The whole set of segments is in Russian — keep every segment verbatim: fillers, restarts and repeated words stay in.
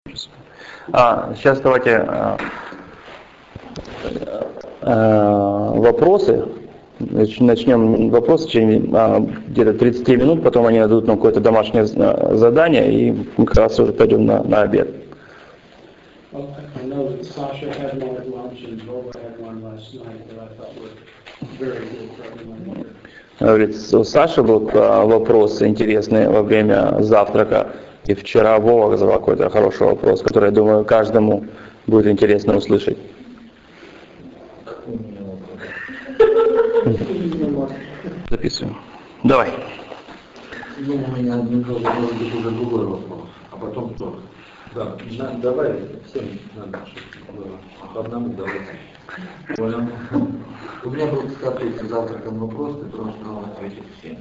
А, сейчас давайте а, а, вопросы. Начнем вопросы в течение а, где-то тридцать минут, потом они дадут нам какое-то домашнее задание, и мы как раз уже пойдем на, на обед. Говорит, у Саши был вопрос интересный во время завтрака, и вчера Вова задал какой-то хороший вопрос, который, я думаю, каждому будет интересно услышать. Записываем. Давай. Ну, у меня один может быть уже другой вопрос, а потом кто? Да, на, давай всем надо, по одному давайте. Понял. У меня был, кстати, перед завтраком вопрос, который сказал ответить всем.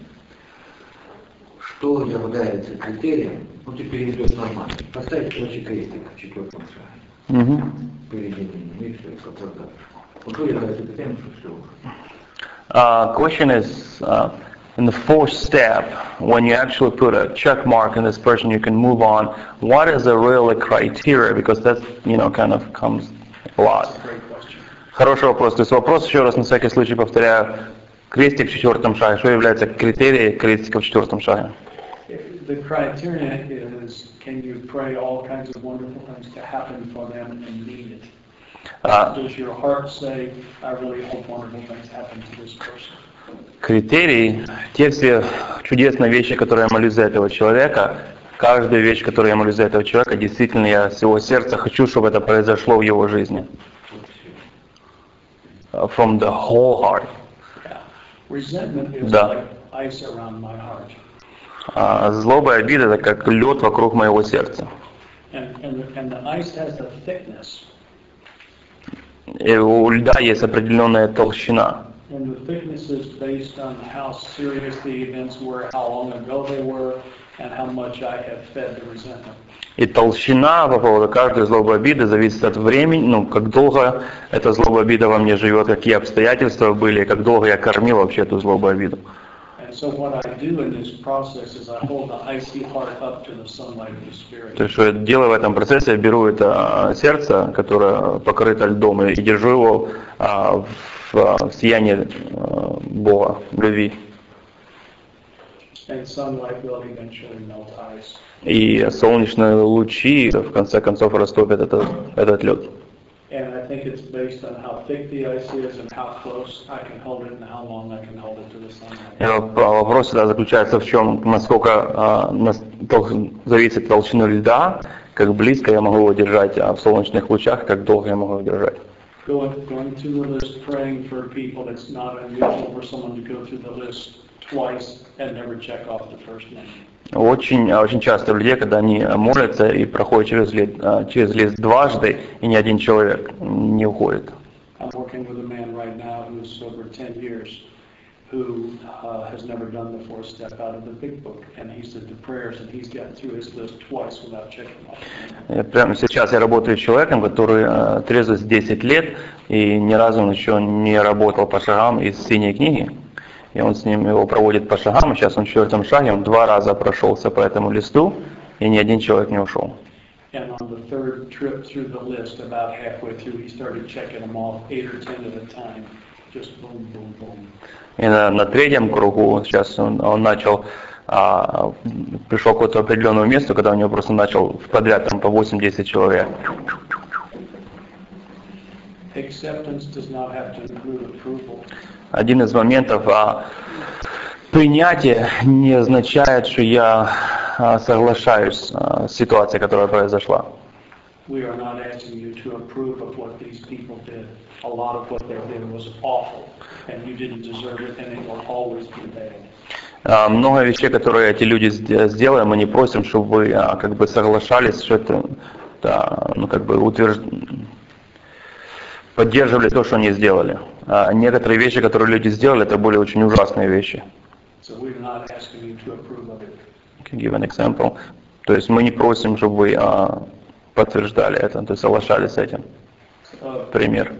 Что является критерием, ну теперь идет нормально, поставить короче крестик в четвертом шаге. Угу. Впереди меня, и все, как вот так. Вот что является критерием, что все уже. Uh, question is, uh, in the fourth step, when you actually put a check mark in this person, you can move on. What is the real criteria? Because that, you know, kind of comes a lot. Хороший вопрос. То есть вопрос, еще раз на всякий случай повторяю, крестик в четвертом шаге. Что является критерием крестика в четвертом шаге? The criteria is, can you pray all kinds of wonderful things to happen for them and mean it? Uh, Does your heart say, I really hope wonderful things happen to this person? Критерий, те все чудесные вещи, которые я молюсь за этого человека, каждая вещь, которую я молюсь за этого человека, действительно я с всего сердца хочу, чтобы это произошло в его жизни. Uh, from the whole heart. Yeah. Resentment is да. Like ice around my heart. Uh, злоба и обида — это как лед вокруг моего сердца. And, and, the, and the ice has a thickness. И у льда есть определенная толщина. And the thickness is based on how serious the events were, how long ago they were, and how much I have fed the resentment. И толщина по поводу каждой злобы обиды зависит от времени, ну, как долго эта злоба обида во мне живет, какие обстоятельства были, как долго я кормил вообще эту злобу обиду. То есть, что я делаю в этом процессе, я беру это сердце, которое покрыто льдом, и держу его а, в, в сиянии а, Бога, любви. И солнечные лучи в конце концов растопят этот, этот лед. Вопрос всегда заключается в чем, насколько а, нас, тол, зависит от толщины льда, как близко я могу его держать, а в солнечных лучах, как долго я могу его держать. Going, going through the list, praying for people. It's not unusual for someone to go through the list twice and never check off the first name. Очень, очень часто людей, когда они молятся и проходят через лист, через лист дважды, и ни один человек не уходит. I'm working with a man right now who's over ten years, who uh, has never done the fourth step out of the big book, and he said the prayers, and he's gotten through his list twice without checking off. Прямо сейчас я работаю с человеком, который uh, трезвый десять лет и ни разу он еще не работал по шагам из синей книги. И он с ним его проводит по шагам, и сейчас он в четвертом шаге, он два раза прошелся по этому листу, и ни один человек не ушел. И на, на третьем кругу сейчас он, он начал, а, пришел к какому-то определенному месту, когда у него просто начал в подряд там по восемь-десять человек. Один из моментов, а, принятие не означает, что я а, соглашаюсь а, с ситуацией, которая произошла. А, много вещей, которые эти люди сделали, мы не просим, чтобы вы а, как бы соглашались, что это, да, ну как бы утверждение. Поддерживали то, что они сделали. А некоторые вещи, которые люди сделали, это были очень ужасные вещи. Can you give an example? То есть мы не просим, чтобы вы а, подтверждали это, то есть соглашались с этим. Пример.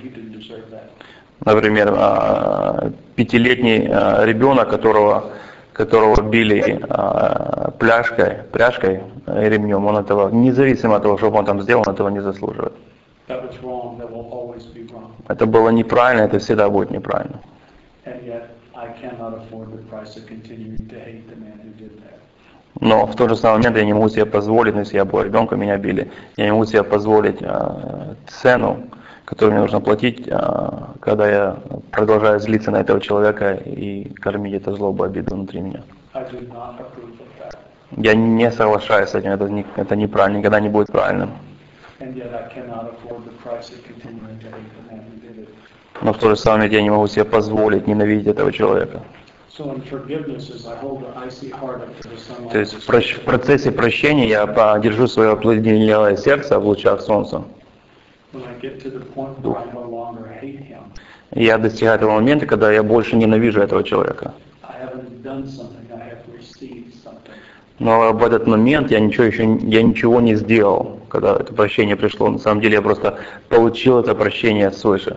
Например, а, пятилетний а, ребенок, которого которого били а, пляжкой, пряжкой, э, ремнем, он этого, независимо от того, что он там сделал, он этого не заслуживает. That was wrong. That will always be wrong. Это было неправильно, это всегда будет неправильно. And yet, I cannot afford the price of continuing to hate the man who did that. Но в тот же самый момент я не могу себе позволить, ну, если я был ребенком, меня били, я не могу себе позволить а, цену, которую мне нужно платить, а, когда я продолжаю злиться на этого человека и кормить это злобу, обиду внутри меня. I do not approve of that. Я не соглашаюсь с этим, это, не, это неправильно, никогда не будет правильным. And yet, I cannot afford the price of continuing to hate the man who did it. Но в то же самое время я не могу себе позволить ненавидеть этого человека. So in forgiveness, as I hold the icy heart up to the sunlight, То есть в, прощ- в процессе прощения я подержу свое обледенелое сердце в лучах солнца. when I get to the point where I no longer hate him, И я достигаю того момента, когда я больше ненавижу этого человека. I haven't done something, I have received something. Но в этот момент я ничего еще я ничего не сделал, когда это прощение пришло. На самом деле я просто получил это прощение свыше.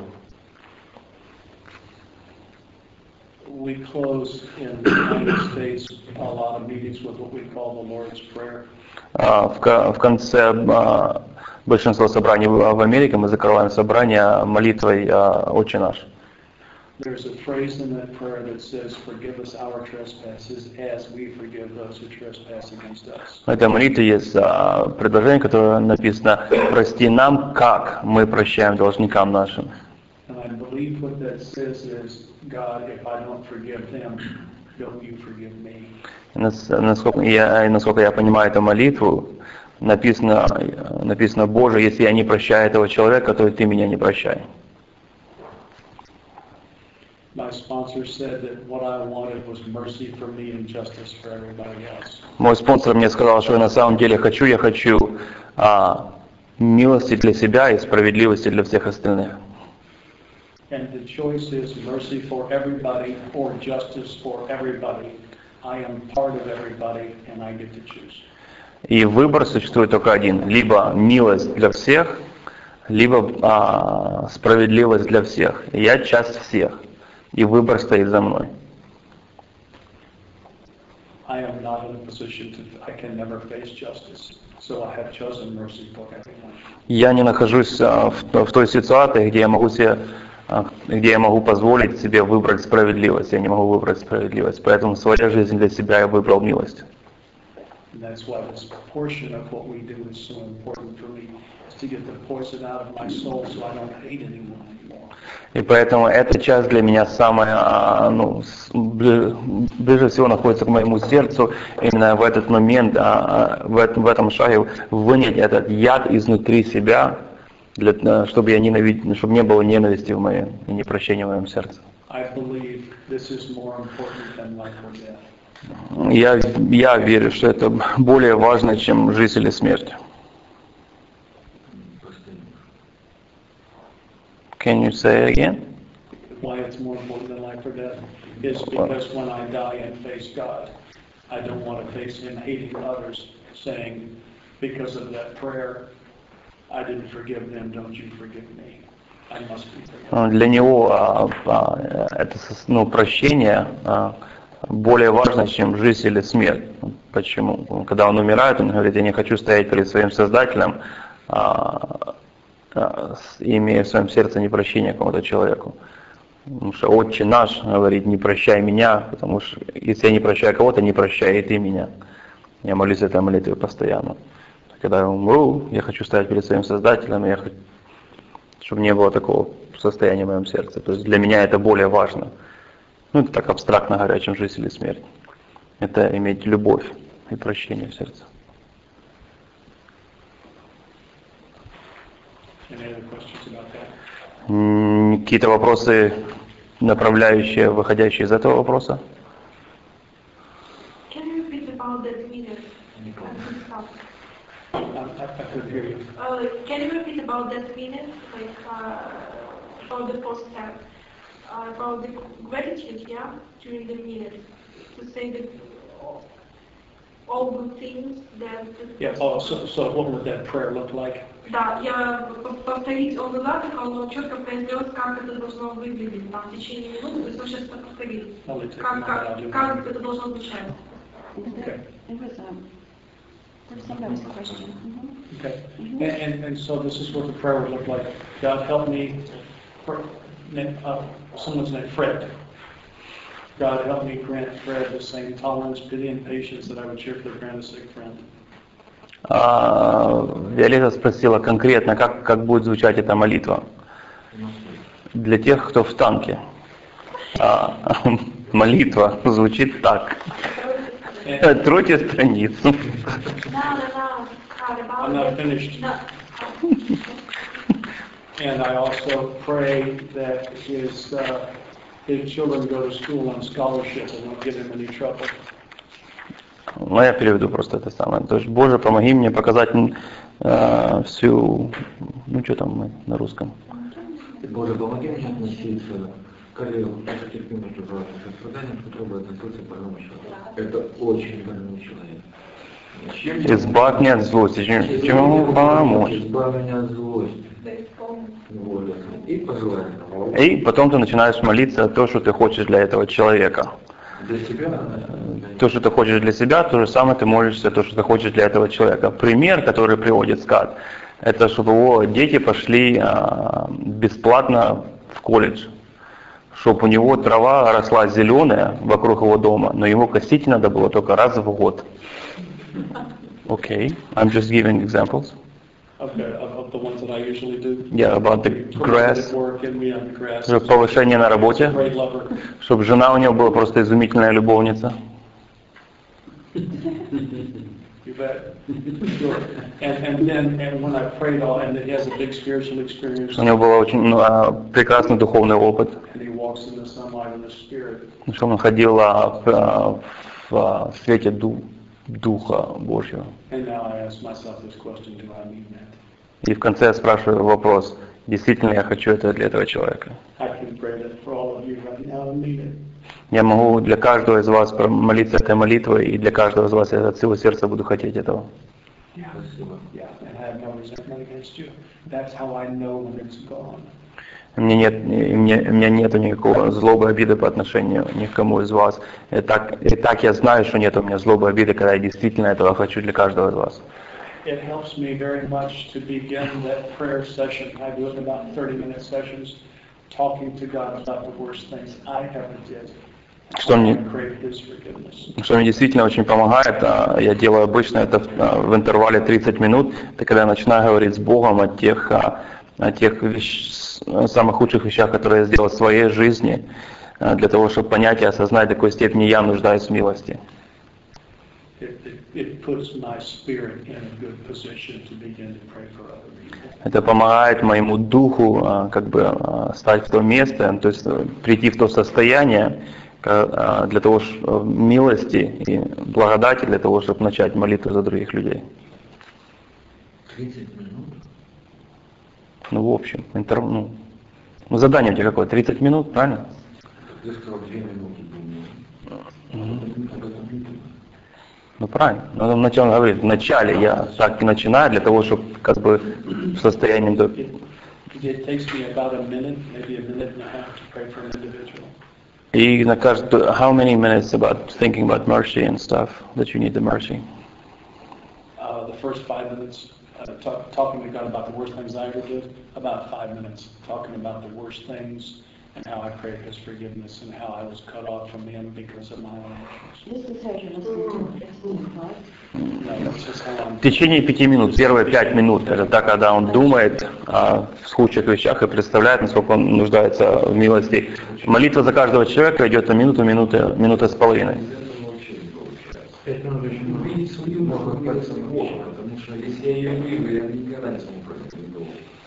We close in the United States a lot of meetings with what we call the Lord's Prayer. А, В ко- в конце а, большинства собраний в в Америке мы закрываем собрание молитвой а, «Отче наш». There's a phrase in that prayer that says, "Forgive us our trespasses as we forgive those who trespass against us." В этой молитве есть а, предложение, которое написано «Прости нам, как мы прощаем должникам нашим». And I believe what that says is, God, if I don't forgive them, don't you forgive me? И нас- Насколько я, и насколько я понимаю эту молитву, написано, написано «Боже, если я не прощаю этого человека, то и ты меня не прощай». My sponsor said that what I wanted was mercy for me and justice for everybody else. Мой спонсор мне сказал, что я на самом деле хочу, я хочу а, милости для себя и справедливости для всех остальных. And the choice is mercy for everybody or justice for everybody. I am part of everybody and I get to choose. И выбор существует только один: либо милость для всех, либо а, справедливость для всех. И я часть всех, и выбор стоит за мной. I am not in a position to, I can never face justice. So I have chosen mercy for everyone. Я не нахожусь а, в, в той ситуации, где я могу себе, а, где я могу позволить себе выбрать справедливость. Я не могу выбрать справедливость, поэтому своя жизнь для себя я выбрал милость. And that's why this portion of what we do is so important for me, is to get the poison out of my soul so I don't hate anyone anymore. И поэтому эта часть для меня самая, а, ну, с- бли- ближе всего находится к моему сердцу. Именно в этот момент, а, а, в, этом, в этом шаге вынять этот яд изнутри себя, для, а, чтобы я ненавидел, чтобы не было ненависти в моем и непрощения в моем сердце. I believe this is more important than life or death. Я, я верю, что это более важно, чем жизнь или смерть. Can you say it again? Why it's more important than life or death is because when I die and face God, I don't want to face Him hating others, saying, because of that prayer, I didn't forgive them, don't you forgive me. I must be forgiven. Для него а, а, это сос- ну, прощение а, более важно, чем жизнь или смерть. Почему? Когда он умирает, он говорит: я не хочу стоять перед своим Создателем, а, а, с- имея в своем сердце непрощение какому-то человеку. Потому что «Отче наш» говорит: не прощай меня, потому что если я не прощаю кого-то, не прощай и ты меня. Я молюсь этой молитвой постоянно. Когда я умру, я хочу стоять перед своим Создателем, я хочу, чтобы не было такого состояния в моем сердце. То есть для меня это более важно. Ну, это так абстрактно говоря, чем жизнь или смерть. Это иметь любовь и прощение в сердце. Any other questions about that? М, Какие-то вопросы, направляющие, выходящие из этого вопроса? Can you repeat about that minute? I, I, I could hear you. Uh, can you repeat about that minute, like uh, about the first step, uh, about the gratitude, yeah, during the minute, to say that all good things that... Yeah, oh, so, so what would that prayer look like? Да, я повторить он ладно, он четко произнес, как это должно выглядеть. Там, в течение минуты, то есть он сейчас повторит, как, как, как это должно звучать. Okay. It was, um, there was somebody was a question. Mm-hmm. Okay. Mm-hmm. And, and, and so this is what the prayer would look like. God help me, for, uh, someone's name, Fred. God help me grant Fred the same tolerance, pity, and patience that I would cheerfully grant a sick friend. Виолетта спросила конкретно, как, как будет звучать эта молитва. Для тех, кто в танке. А, молитва звучит так. Тройте страницу. I'm not finished. And I also pray that his, uh, his children go to school on scholarship and won't get him any trouble. Ну, я переведу просто это самое. То есть, Боже, помоги мне показать э, всю... Ну, что там мы на русском? Боже, помоги мне относиться к коллегам, даже терпимо чужого сострадания, к которому относился помощь. Это очень больной человек. Избавь меня от злости, чем ему помочь. Избавь меня от злости. Вот. И пожелай. И потом ты начинаешь молиться то, что ты хочешь для этого человека. Для себя? То, что ты хочешь для себя, то же самое ты молишься, то, что ты хочешь для этого человека. Пример, который приводит Скат, это чтобы его дети пошли а, бесплатно в колледж. Чтобы у него трава росла зеленая вокруг его дома, но ему косить надо было только раз в год. Okay, I'm just giving examples. Okay, of, of the ones that I usually do. Yeah, about the grass. Work and me on the grass. Повышение на работе. Great lover. Чтобы жена у него была просто изумительная любовница. You bet. Sure. And, and then, and when I prayed all, and he has a big spiritual experience. У него был очень ну, прекрасный духовный опыт. And he walks in the sunlight in the spirit. Что он ходил в, в, в свете ду, Духа Божьего. And now I ask myself this question: do I mean that? И в конце я спрашиваю вопрос: действительно я хочу это для этого человека? I can pray that for all of you right now and mean it. Я могу для каждого из вас молиться этой молитвой, и для каждого из вас я от всего сердца буду хотеть этого. Yeah, yeah, and I have no resentment against you. That's how I know when it's gone. Мне нет, мне, у меня нету никакого злобы, обиды по отношению ни к кому из вас. И так, и так я знаю, что нет у меня злобы, обиды, когда я действительно этого хочу для каждого из вас. It helps me very much to begin that prayer session. I do it in about thirty minute sessions, talking to God about the worst things I ever did. Что мне, что мне действительно очень помогает, я делаю обычно это в интервале тридцать минут, это когда я начинаю говорить с Богом о тех, о тех вещ, самых худших вещах, которые я сделал в своей жизни, для того, чтобы понять и осознать, до какой степени я нуждаюсь в милости. Это помогает моему духу как бы стать в то место, то есть прийти в то состояние, для того, чтобы милости и благодати, для того, чтобы начать молитву за других людей. тридцать минут? Ну, в общем, интер... ну, ну, задание у тебя какое? тридцать минут, правильно? Я сказал две минуты, думаю. Mm-hmm. Ну, правильно. Но вначале он говорит, вначале я так и начинаю, для того, чтобы как бы в состоянии... It takes me about a minute, maybe a minute and a half to pray for an individual. И на каждый, how many minutes about thinking about mercy and stuff that you need the mercy? Uh, the first five minutes, uh, talk, talking to God about the worst things I ever did. About five minutes, talking about the worst things and how I prayed His forgiveness and how I was cut off from Him because of my own actions. This is how you're listening to right? No, that's just how I'm. В течение пяти минут, первые пять минут, это так, когда он думает о худших вещах и представляет, насколько он нуждается в милости. Молитва за каждого человека идет на минуту, минуты, минута с половиной. Пять минут очень увидеть свою могу пальцем Бога, потому что если я ее вижу, я никогда не смогу пройти долго.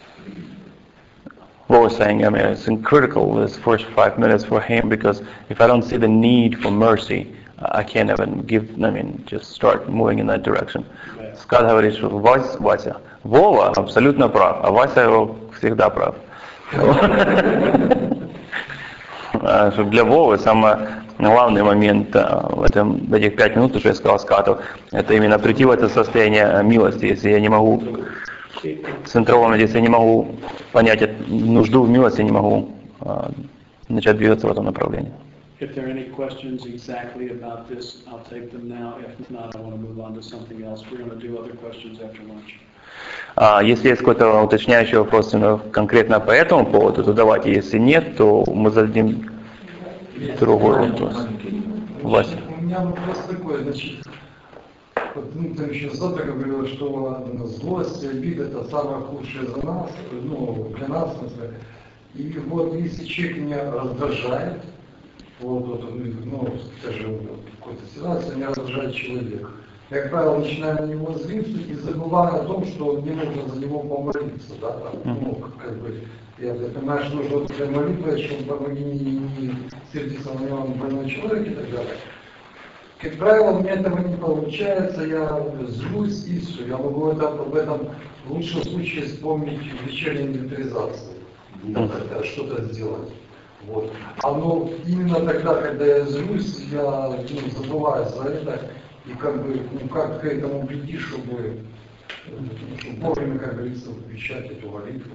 What was saying, I mean, it's critical this first five minutes for him because if I don't see the need for mercy, I can't even give, I mean, just start moving in that direction. Скат говорит, что Вася, Вася, Вова абсолютно прав, а Вася его всегда прав. Что для Вовы самое, главный момент в, этом, в этих пять минут, что я сказал Скату, это именно прийти в это состояние милости. Если я не могу центрировать, если я не могу понять нужду в милости, я не могу uh, начать двигаться в этом направлении. If there are any questions exactly about this, I'll take them now. If not, I want to move on to something else. We're going to do other questions after lunch. А если есть какой-то уточняющий вопрос конкретно по этому поводу, то давайте. Если нет, то мы зададим другой вопрос. Вася. У меня вопрос такой, значит, вот, ну, там еще Зота говорила, что злость и обида это самое худшее за нас, ну, для нас, например. И вот если человек меня раздражает, вот, вот, ну, скажем, в какой-то ситуации меня раздражает человек. Я, как правило, начинаю на него злиться и забываю о том, что мне нужно за него помолиться, да, там, ну, как бы, я понимаю, что нужно вот молитва, что помоги мне не сердиться на него, на больной человек и так далее. Как правило, у меня этого не получается, я злюсь и все. Я могу это, об этом в лучшем случае вспомнить в вечерней инвентаризации, mm-hmm. что-то сделать. Вот. А но именно тогда, когда я злюсь, я ну, забываю за это, и как бы, ну как к этому прийти, чтобы, чтобы вовремя, как говорится, включать эту молитву.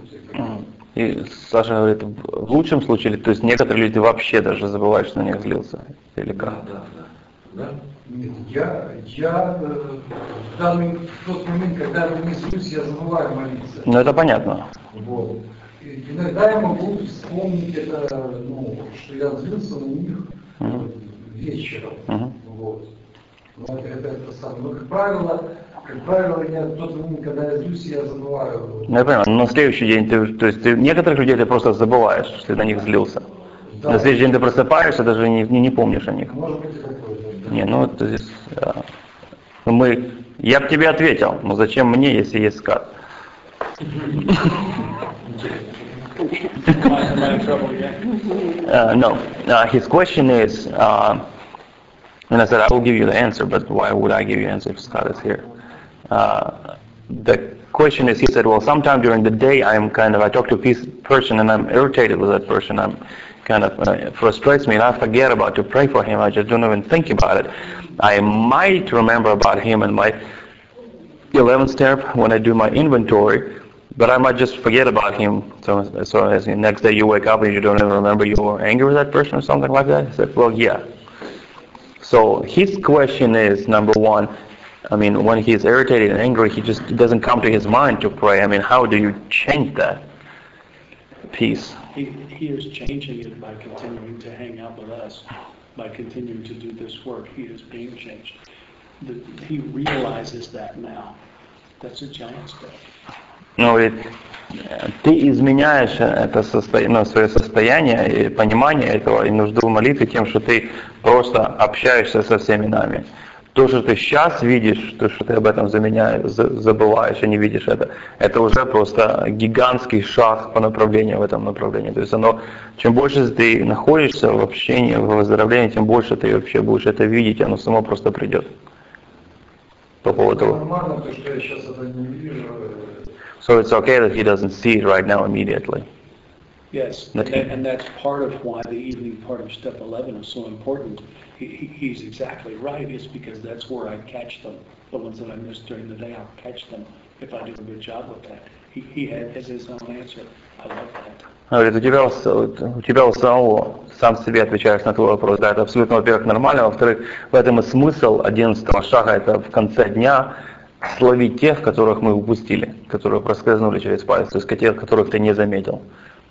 И Саша говорит, в лучшем случае, то есть некоторые люди вообще даже забывают, что на них злился, или как? Да, да, да. да? Нет, я, я в данный в тот момент, когда я не злюсь, я забываю молиться. Ну это понятно. Вот. Иногда я могу вспомнить это, ну, что я злился на них uh-huh. вечером. Uh-huh. Вот. Но это, это, это самое. Но, как правило, как правило, я в тот момент, когда я злюсь, я забываю. Ну, я понимаю, но на следующий день ты, то есть ты некоторых людей ты просто забываешь, что ты на них злился. Да. На следующий день ты просыпаешься, даже не, не, не помнишь о них. Может быть и такое. Да. Не, ну это здесь. Да. Мы, я бы тебе ответил, но зачем мне, если есть скат? Am I in trouble yet? Uh, no. Uh, his question is, uh, and I said, I will give you the answer, but why would I give you the answer if Scott is here? Uh, the question is, he said, well, sometime during the day, I'm kind of, I talk to a piece, person and I'm irritated with that person. I'm kind of, uh, it frustrates me and I forget about to pray for him. I just don't even think about it. I might remember about him in my eleventh step when I do my inventory, but I might just forget about him. So, so as the next day you wake up and you don't even remember you were angry with that person or something like that. He said, well, yeah. So his question is, number one, I mean, when he's irritated and angry, he just it doesn't come to his mind to pray. I mean, how do you change that piece? He, he is changing it by continuing to hang out with us, by continuing to do this work. He is being changed. The, he realizes that now. That's a giant step. Ну, говорит, ты изменяешь это состояние, ну, свое состояние и понимание этого и нужду в молитве тем, что ты просто общаешься со всеми нами. То, что ты сейчас видишь, то, что ты об этом заменяешь, забываешь и не видишь это, это уже просто гигантский шаг по направлению в этом направлении. То есть оно, чем больше ты находишься в общении, в выздоровлении, тем больше ты вообще будешь это видеть, оно само просто придет. По поводу того. Нормально, то, что я сейчас это не вижу. So it's okay that he doesn't see it right now immediately. Yes, and, that, and that's part of why the evening part of step eleven is so important. He, he, he's exactly right. It's because that's where I catch them. The ones that I miss during the day, I'll catch them if I do a good job with that. He, he has his own answer. I love that. Говорит, у тебя, у тебя у самого, сам себе отвечаешь на твой вопрос. Да, это абсолютно, во-первых, нормально. Во-вторых, в этом и смысл одиннадцатого шага, это в конце дня словить тех, которых мы упустили, которые проскользнули через палец, то есть тех, которых ты не заметил.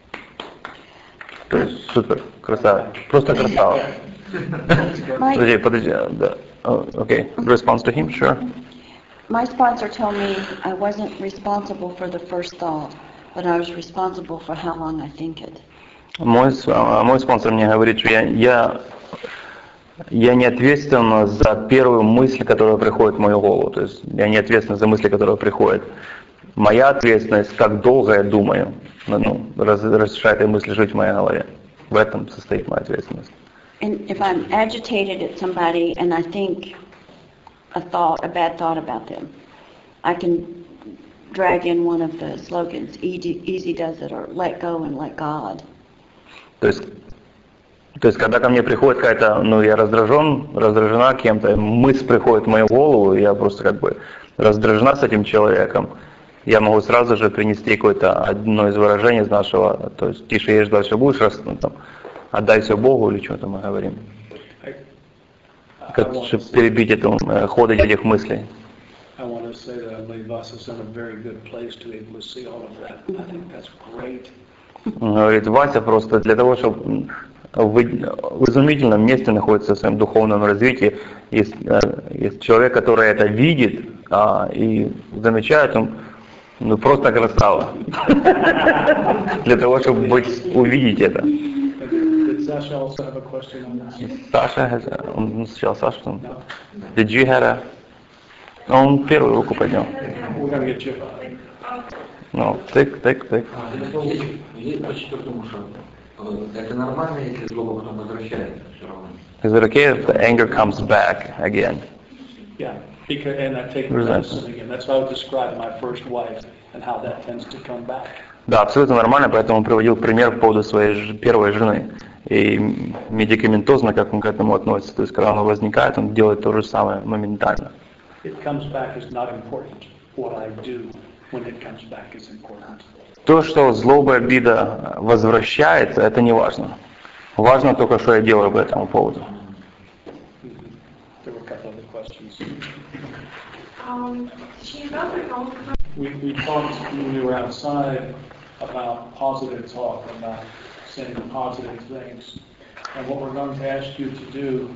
То есть супер, красава, просто красава. Подожди, подожди, да. Okay, response to him, sure. My sponsor told me I wasn't responsible for the first thought, but I was responsible for how long I think it. Мой, мой спонсор мне говорит, что я, я Я не ответственен за первую мысль, которая приходит в мою голову. То есть я не ответственен за мысли, которые приходят. Моя ответственность, как долго я думаю, ну, разрешает эти мысли жить в моей голове. В этом состоит моя ответственность. And if I'm agitated at somebody and I think a thought, a bad thought about them, I can drag in one of the slogans, easy, easy does it, or let go and let God. То есть То есть, когда ко мне приходит какая-то, ну, я раздражен, раздражена кем-то, мысль приходит в мою голову, и я просто как бы раздражена с этим человеком, я могу сразу же принести какое-то одно из выражений из нашего, то есть, тише ешь, дальше будешь, раз, ну, там, отдай все Богу, или что-то мы говорим. Как, чтобы перебить эту, э, ход этих мыслей. I want to say that I believe Voss is in a very good place to be able to see all of that. I think that's great. Говорит, Вася просто для того, чтобы в, в изумительном месте находится в своем духовном развитии. Есть, есть человек, который это видит а, и замечает, он ну, просто красава. Для того, чтобы быть, увидеть это. Sasha also have a question on this? Саша, has a, он сначала Саша. Did you have a... Он первую руку поднял. We're going to get you. Ну, тык, тык, тык. Есть почти к тому, что это нормально, если злоба потом возвращается все равно. Is it okay if the anger comes back again? Yeah, because, and I take medicine again. That's how I would describe my first wife and how that tends to come back. Да, абсолютно нормально, поэтому он приводил пример по поводу своей первой жены. И медикаментозно, как он к этому относится. То есть, когда оно возникает, он делает то же самое моментально. То, что злоба и обида возвращается, это не важно. Важно только, что я делаю по этому поводу. We, we talked when we were outside about positive talk, about saying positive things. And what we're going to ask you to do.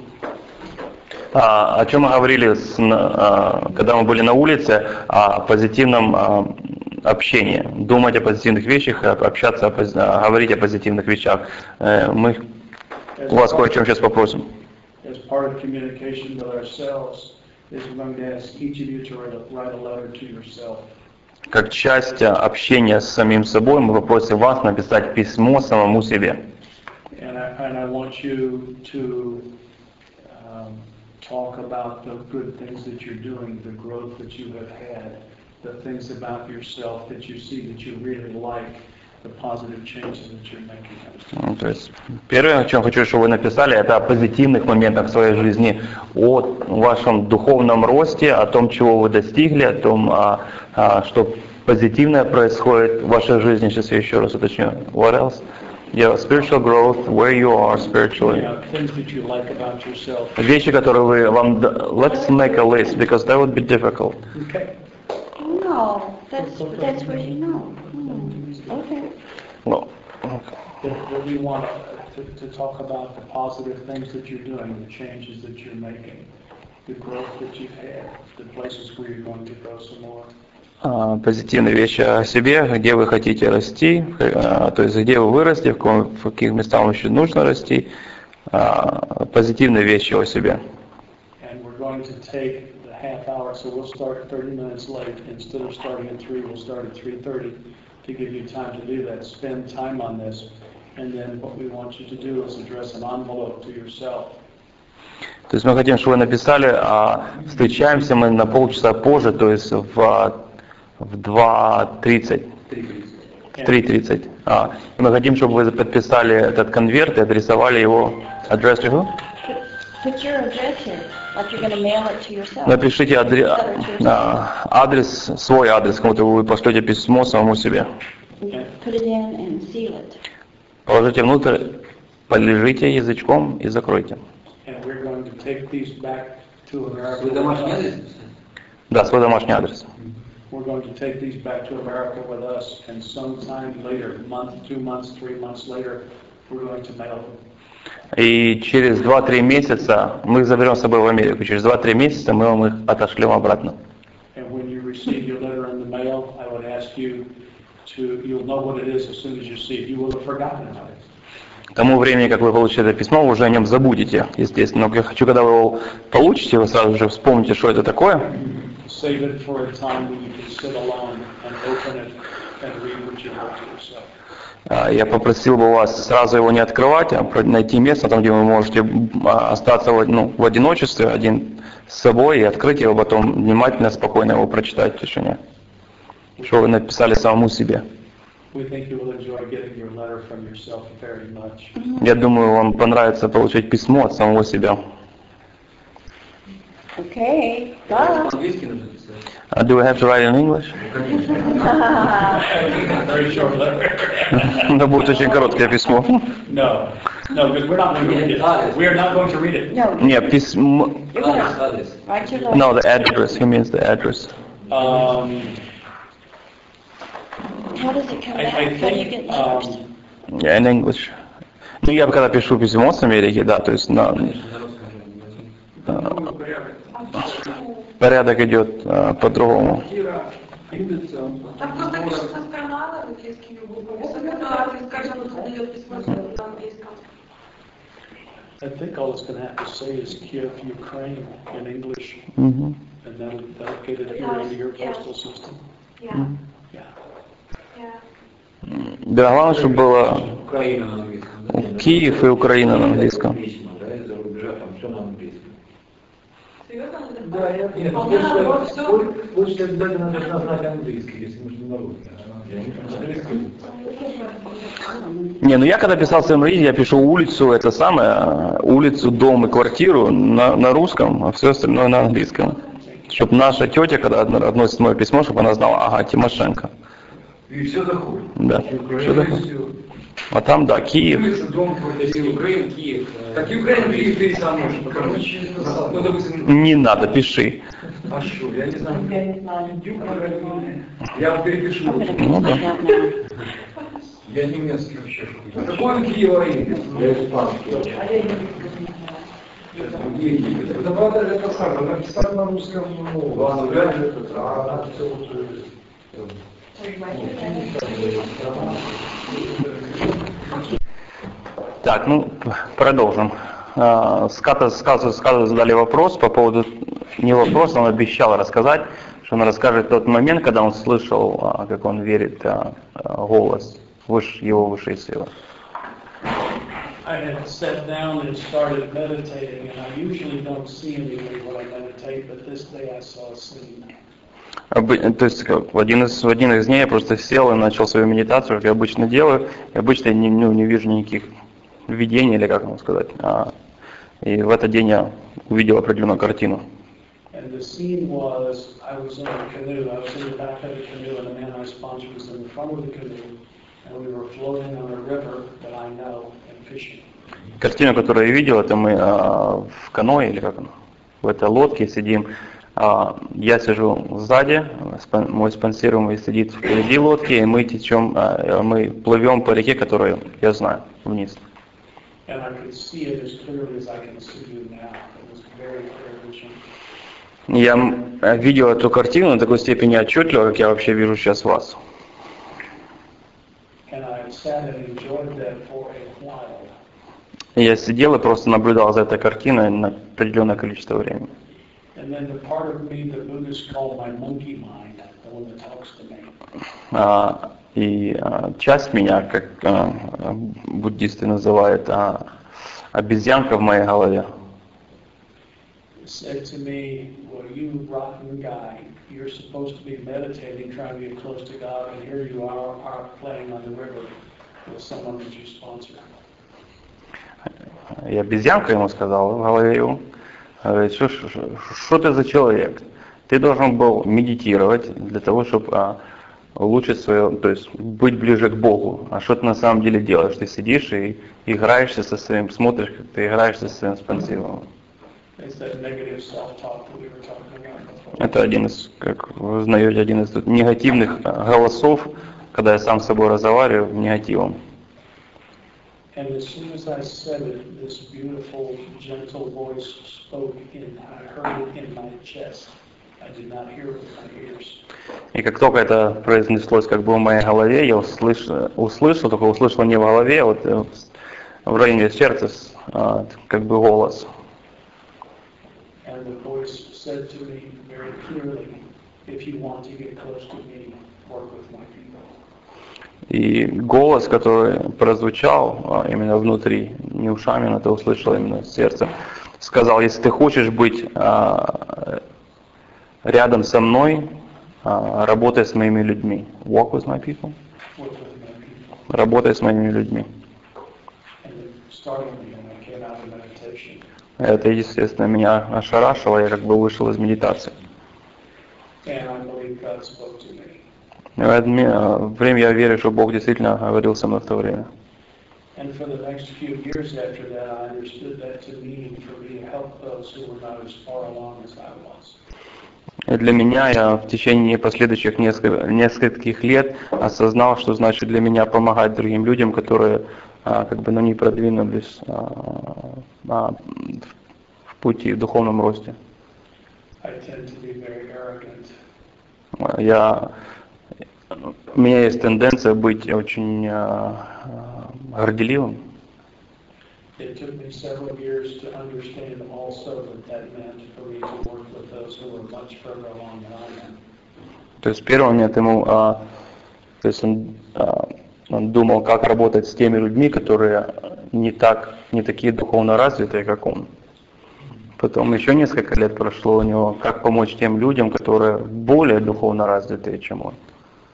А, о чем мы говорили, с, а, когда мы были на улице, о позитивном а, общении. Думать о позитивных вещах, общаться, о, говорить о позитивных вещах. Мы у вас кое о чем сейчас попросим. As part of communication with ourselves, is we're going to ask each of you to write a, write a letter to yourself. Как часть общения с самим собой, мы попросим вас написать письмо самому себе. And I, and I want you to um, talk about the good things that you're doing, the growth that you have had, the things about yourself that you see that you really like, the positive changes that you're making. То есть, первое, о чем хочу, чтобы вы написали, это о позитивных моментах в своей жизни, о вашем духовном росте, о том, чего вы достигли, о том, а, а, что позитивное происходит в вашей жизни. Сейчас я еще раз уточню. What else? Yeah, spiritual growth, where you are spiritually. Yeah, things that you like about yourself. Вещи, которые вы вам... Let's make a list, because that would be difficult. Okay. No, that's, that's what you know. Hmm. Okay. Well, okay. That we want to, to talk about the positive things that you're doing, the changes that you're making, the growth that you've had, the places where you're going to go some more. Позитивные вещи о себе, где вы хотите расти, то есть где вы вырасти, в, каком, в каких местах вам еще нужно расти, позитивные вещи о себе. And we're going to take the half hour, so we'll start thirty minutes late. Instead of starting at three, we'll start at three thirty to give you time to do that. Spend time on this, and then what we want you to do is address an envelope to yourself. То есть мы хотим, чтобы вы написали, а встречаемся мы на полчаса позже, то есть в в два тридцать. В три тридцать. А, и мы хотим, чтобы вы подписали этот конверт и адресовали его. Address to who? Put your address here, like you're going to mail it to yourself. Напишите адре... а, адрес, свой адрес, кому-то вы пошлете письмо самому себе. Put it in and seal it. Положите внутрь, полежите язычком и закройте. And we're going to take these back to America. Свой домашний адрес? Да, свой домашний адрес. We're going to take these back to America with us, and sometime later, month, two months, three months later, we're going to mail them. И через два-три месяца мы их заберем с собой в Америку. Через два-три месяца мы вам их отошлем обратно. And when you receive your letter in the mail, I would ask you to, you'll know what it is as soon as you see it. You will have forgotten about it. К тому времени, как вы получите это письмо, вы уже о нем забудете, естественно. Но я хочу, когда вы его получите, вы сразу же вспомните, что это такое. Save it for a time when you can sit alone and open it and read what you wrote to yourself. Я попросил бы вас сразу его не открывать, а найти место, там, где вы можете остаться ну, в одиночестве, один с собой, и открыть его, потом внимательно, спокойно его прочитать в тишине. Что вы написали самому себе. We think you will enjoy getting your letter from yourself very much. Я думаю, вам понравится получить письмо от самого себя. Okay, bye. По-английски нужно писать. Uh, do I have to write in English? Very short letter. Это будет очень короткое письмо. No, no, because we're not going to read it. We are not going to read it. No, Нет, письмо... you're Адрес, gonna адрес. write your letter. No, the address. He means the address. Um, How does it come I, back? I How do you get think, letters? um, Yeah, in English. Ну, я когда пишу письмо с Америки, да, то есть на... Конечно, на русском же не возьму. Порядок идет а, по-другому. Там просто пишется страна на английском, который, скажем, дает письмо на английском. I think all it's going to have to say is Kiev, Ukraine in English, Мгм. and that'll, that'll get it here into your postal system. Yeah, Yeah. yeah. Да, главное, чтобы было Украина на английском. да? Киев и Украина на английском. Письма, да, из-за рубежа, там все на английском. Серьезно? Да, я нет, Вполне наоборот, больше, все. больше обязательно нужно знать английский, если международный. Я не английский. Не, ну я когда писал в своем родителе, я пишу улицу, это самое, улицу, дом и квартиру на, на русском, а все остальное на английском. Чтобы наша тетя, когда относит мое письмо, чтобы она знала, ага, Тимошенко. И все доходит. Да, И Украина, все и доходит. всё. А там, да, Киев. Улица, дом, Если квартира. Украина, Киев. э, Так и Украина, Киев, ты и сам можешь, потому что, ну, допустим, Не надо, пиши. а что, я не знаю. Я вам перепишу. I'm gonna Ну, find да. out now. Я немецкий вообще. Какой он Киева имя? Я испанский. Другие Киевы. Это правда, это самое, написать на русском, ну, ладно, реально, это, а она все вот, э, Так, ну, продолжим. А, Ската, Ската, Ската задали вопрос по поводу, не вопрос, он обещал рассказать, что он расскажет тот момент, когда он слышал, а, как он верит, а, а, голос выше, его высшей силы. I had sat down and started meditating, and I usually don't see anything when I meditate, but this day I saw a scene. Обы- То есть как, в один из в один из дней я просто сел и начал свою медитацию, как я обычно делаю, и обычно я не, ну, не вижу никаких видений, или как вам сказать. А, и в этот день я увидел определенную картину. And the scene was, I was in a canoe, I was in the back of the canoe, and the man I sponsored was in the front of the canoe, and we were floating on a river that I know and fishing. Картину, которую я видел, это мы а, в каное, или как оно, в этой лодке сидим. А, я сижу сзади, спон- мой спонсируемый сидит впереди лодки, и мы течем, а, мы плывем по реке, которую я знаю, вниз. And I could see it as clearly as I can see you now. It was very clear vision. Я м, видел эту картину на такой степени отчетливо, как я вообще вижу сейчас вас. And I sat and enjoyed that for a while. И я сидел и просто наблюдал за этой картиной на определенное количество времени. And then the part of me that Buddhists call my monkey mind, the one that talks to me, А, и а, часть меня, как а, буддисты называют, а, обезьянка в моей голове, said to me, well, you rotten guy, you're supposed to be meditating, trying to get close to God, and here you are, are playing on the river with someone that you sponsor. и обезьянка ему сказала в голове его, говорит, что, что, что ты за человек? Ты должен был медитировать для того, чтобы а, улучшить свое, то есть быть ближе к Богу. А что ты на самом деле делаешь? Ты сидишь и играешься со своим, смотришь, как ты играешься со своим спонсором. It's that negative self-talk that we were talking about before. Это один из, как вы знаете, один из тут негативных а, голосов, когда я сам с собой разговариваю негативом. And as soon as I said it, this beautiful, gentle voice spoke in, I heard it in my chest. I did not hear it with my ears. И как только это произнеслось как бы в моей голове, я услышал, услышал только услышал не в голове, а вот э, в районе сердца а, как бы голос. And the voice said to me very clearly, if you want to get close to me, work with my people. И голос, который прозвучал а, именно внутри, не ушами, но это услышал именно сердцем, сказал, если ты хочешь быть а, рядом со мной, а, работай с моими людьми. Walk with my people. Work with me. работая с моими людьми. Это, естественно, меня ошарашило, я как бы вышел из медитации. В это время я верю, что Бог действительно говорил со мной в то время. And for the next few years after that, I understood that to mean for me to help those who were not as far along as I was. И для меня, я в течение последующих нескольких, нескольких лет осознал, что значит для меня помогать другим людям, которые а, как бы, ну, не продвинулись а, а, в пути, в духовном росте. I tend to be very arrogant. Я, у меня есть тенденция быть очень а, горделивым. It took me several years to understand also that that meant for me to work with those who were much further along than I am. То есть первый момент ему, а, то есть он, а, он думал, как работать с теми людьми, которые не так, не такие духовно развитые, как он. Потом еще несколько лет прошло у него, как помочь тем людям, которые более духовно развитые, чем он.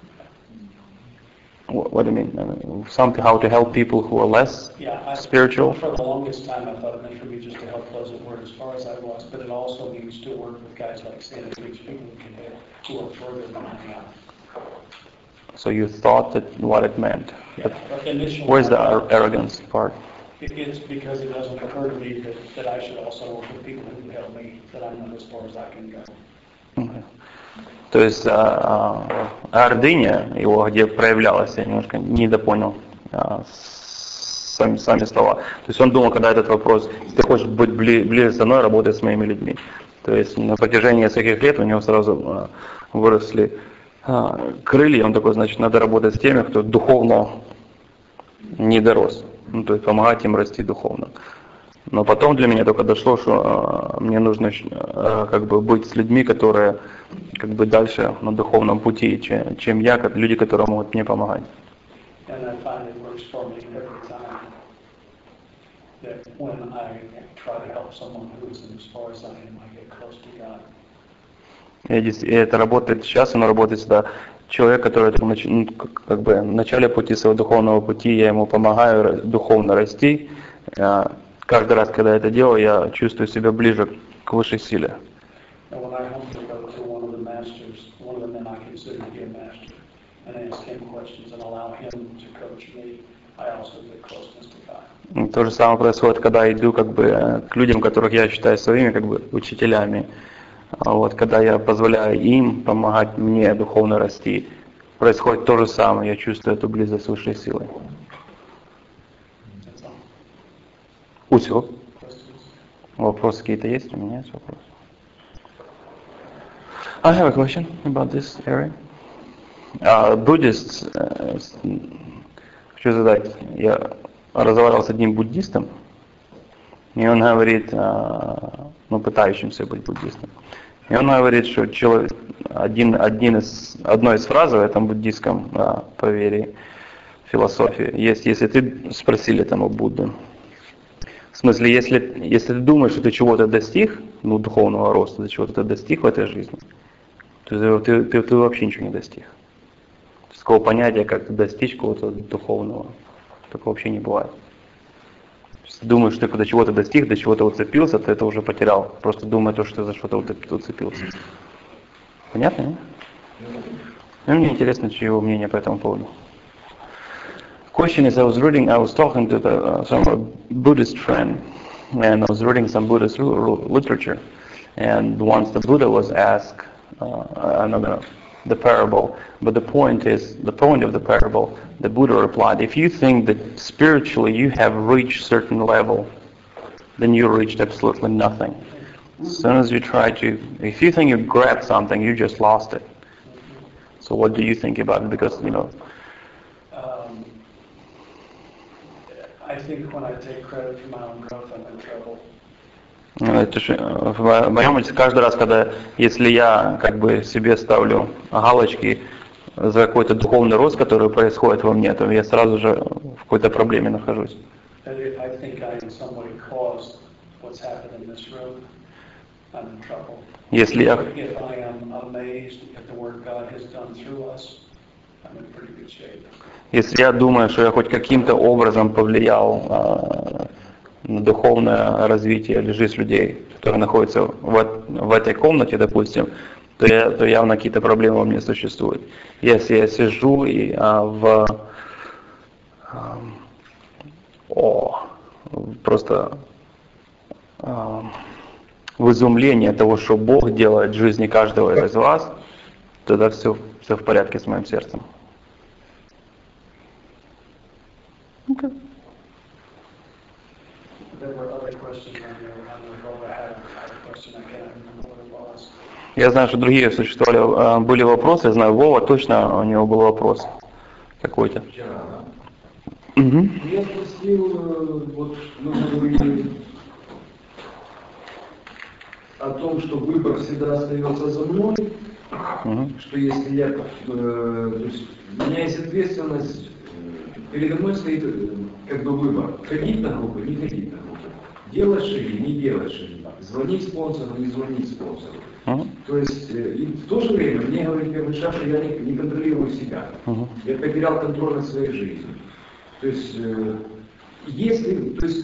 What do you mean? I mean, something, how to help people who are less yeah, I, spiritual? For the longest time, I thought it meant for me just to help those that weren't as far as I was, but it also means to work with guys like Santa Cruz, people who can help, who are further than I am. So you thought that what it meant. Yeah, but initially, where's the ar- arrogance part? It, it's because it doesn't occur to me that, that I should also work with people who can help me, that I'm not as far as I can go. Okay. То есть а, а, гордыня его, где проявлялась, я немножко недопонял а, сами, сами слова. То есть он думал, когда этот вопрос, если ты хочешь быть бли, ближе со мной, работай с моими людьми. То есть на протяжении нескольких лет у него сразу а, выросли а, крылья, он такой, значит, надо работать с теми, кто духовно не дорос. Ну, то есть помогать им расти духовно. Но потом для меня только дошло, что э, мне нужно э, как бы быть с людьми, которые как бы дальше на духовном пути, чем, чем я, как люди, которые могут мне помогать. И это работает сейчас, оно работает всегда. Человек, который ну, как бы в начале пути своего духовного пути, я ему помогаю духовно расти. Каждый раз, когда я это делаю, я чувствую себя ближе к высшей силе. То же самое происходит, когда я иду как бы к людям, которых я считаю своими как бы учителями. Вот, когда я позволяю им помогать мне духовно расти, происходит то же самое, я чувствую эту близость с высшей силой. Усё. Вопросы какие-то есть? У меня есть вопросы. I have a question about this area. Uh, Buddhists, uh, хочу задать, я разговаривал с одним буддистом, и он говорит, uh, ну, пытающимся быть буддистом, и он говорит, что человек, один, один из, одной из фраз в этом буддистском uh, поверье, философии, есть, если ты спросили там у Будды, в смысле, если, если ты думаешь, что ты чего-то достиг, ну, духовного роста, ты чего-то достиг в этой жизни, то ты, ты, ты вообще ничего не достиг. Такого понятия, как достичь какого-то духовного, такого вообще не бывает. Если ты думаешь, что ты до чего-то достиг, до чего-то уцепился, ты это уже потерял. Просто думай то, что ты за что-то уцепился. Понятно, нет? Ну, мне интересно, чье мнение по этому поводу. Question is, I was reading, I was talking to the, uh, some Buddhist friend, and I was reading some Buddhist literature, and once the Buddha was asked, uh, I'm not gonna, the parable, but the point is, the point of the parable, the Buddha replied, if you think that spiritually you have reached certain level, then you reached absolutely nothing. As soon as you try to, if you think you grabbed something, you just lost it. So what do you think about it? Because, you know, I think when I take credit for my own growth, I'm in trouble. Это же, в моем опыте каждый раз, когда, если я как бы себе ставлю галочки за какой-то духовный рост, который происходит во мне, то я сразу же в какой-то проблеме нахожусь. Если я, I'm in pretty good shape. Если я думаю, что я хоть каким-то образом повлиял а, на духовное развитие или жизнь людей, которые находятся в, в этой комнате, допустим, то, я, то явно какие-то проблемы у меня существуют. Если я сижу и а, в а, о, просто а, в изумлении того, что Бог делает в жизни каждого из вас, тогда все, все в порядке с моим сердцем. Okay. There were other questions on there. I don't know if I had a question. I can't remember what it was. Я знаю, что другие существовали, были вопросы. Я знаю, Вова точно у него был вопрос какой-то. Вчера, да? Угу. Я спросил, вот мы говорили о том, что выбор всегда остается за мной, угу. Что если я, э, то есть у меня есть ответственность, передо мной стоит как бы выбор, ходить на группу, не ходить на группу, делать шаги, не делать шаги, звонить спонсору, не звонить спонсору. Uh-huh. То есть э, и в то же время мне говорит первый шаг, что я не, не контролирую себя. Uh-huh. Я потерял контроль над своей жизнью. То есть э, если, то есть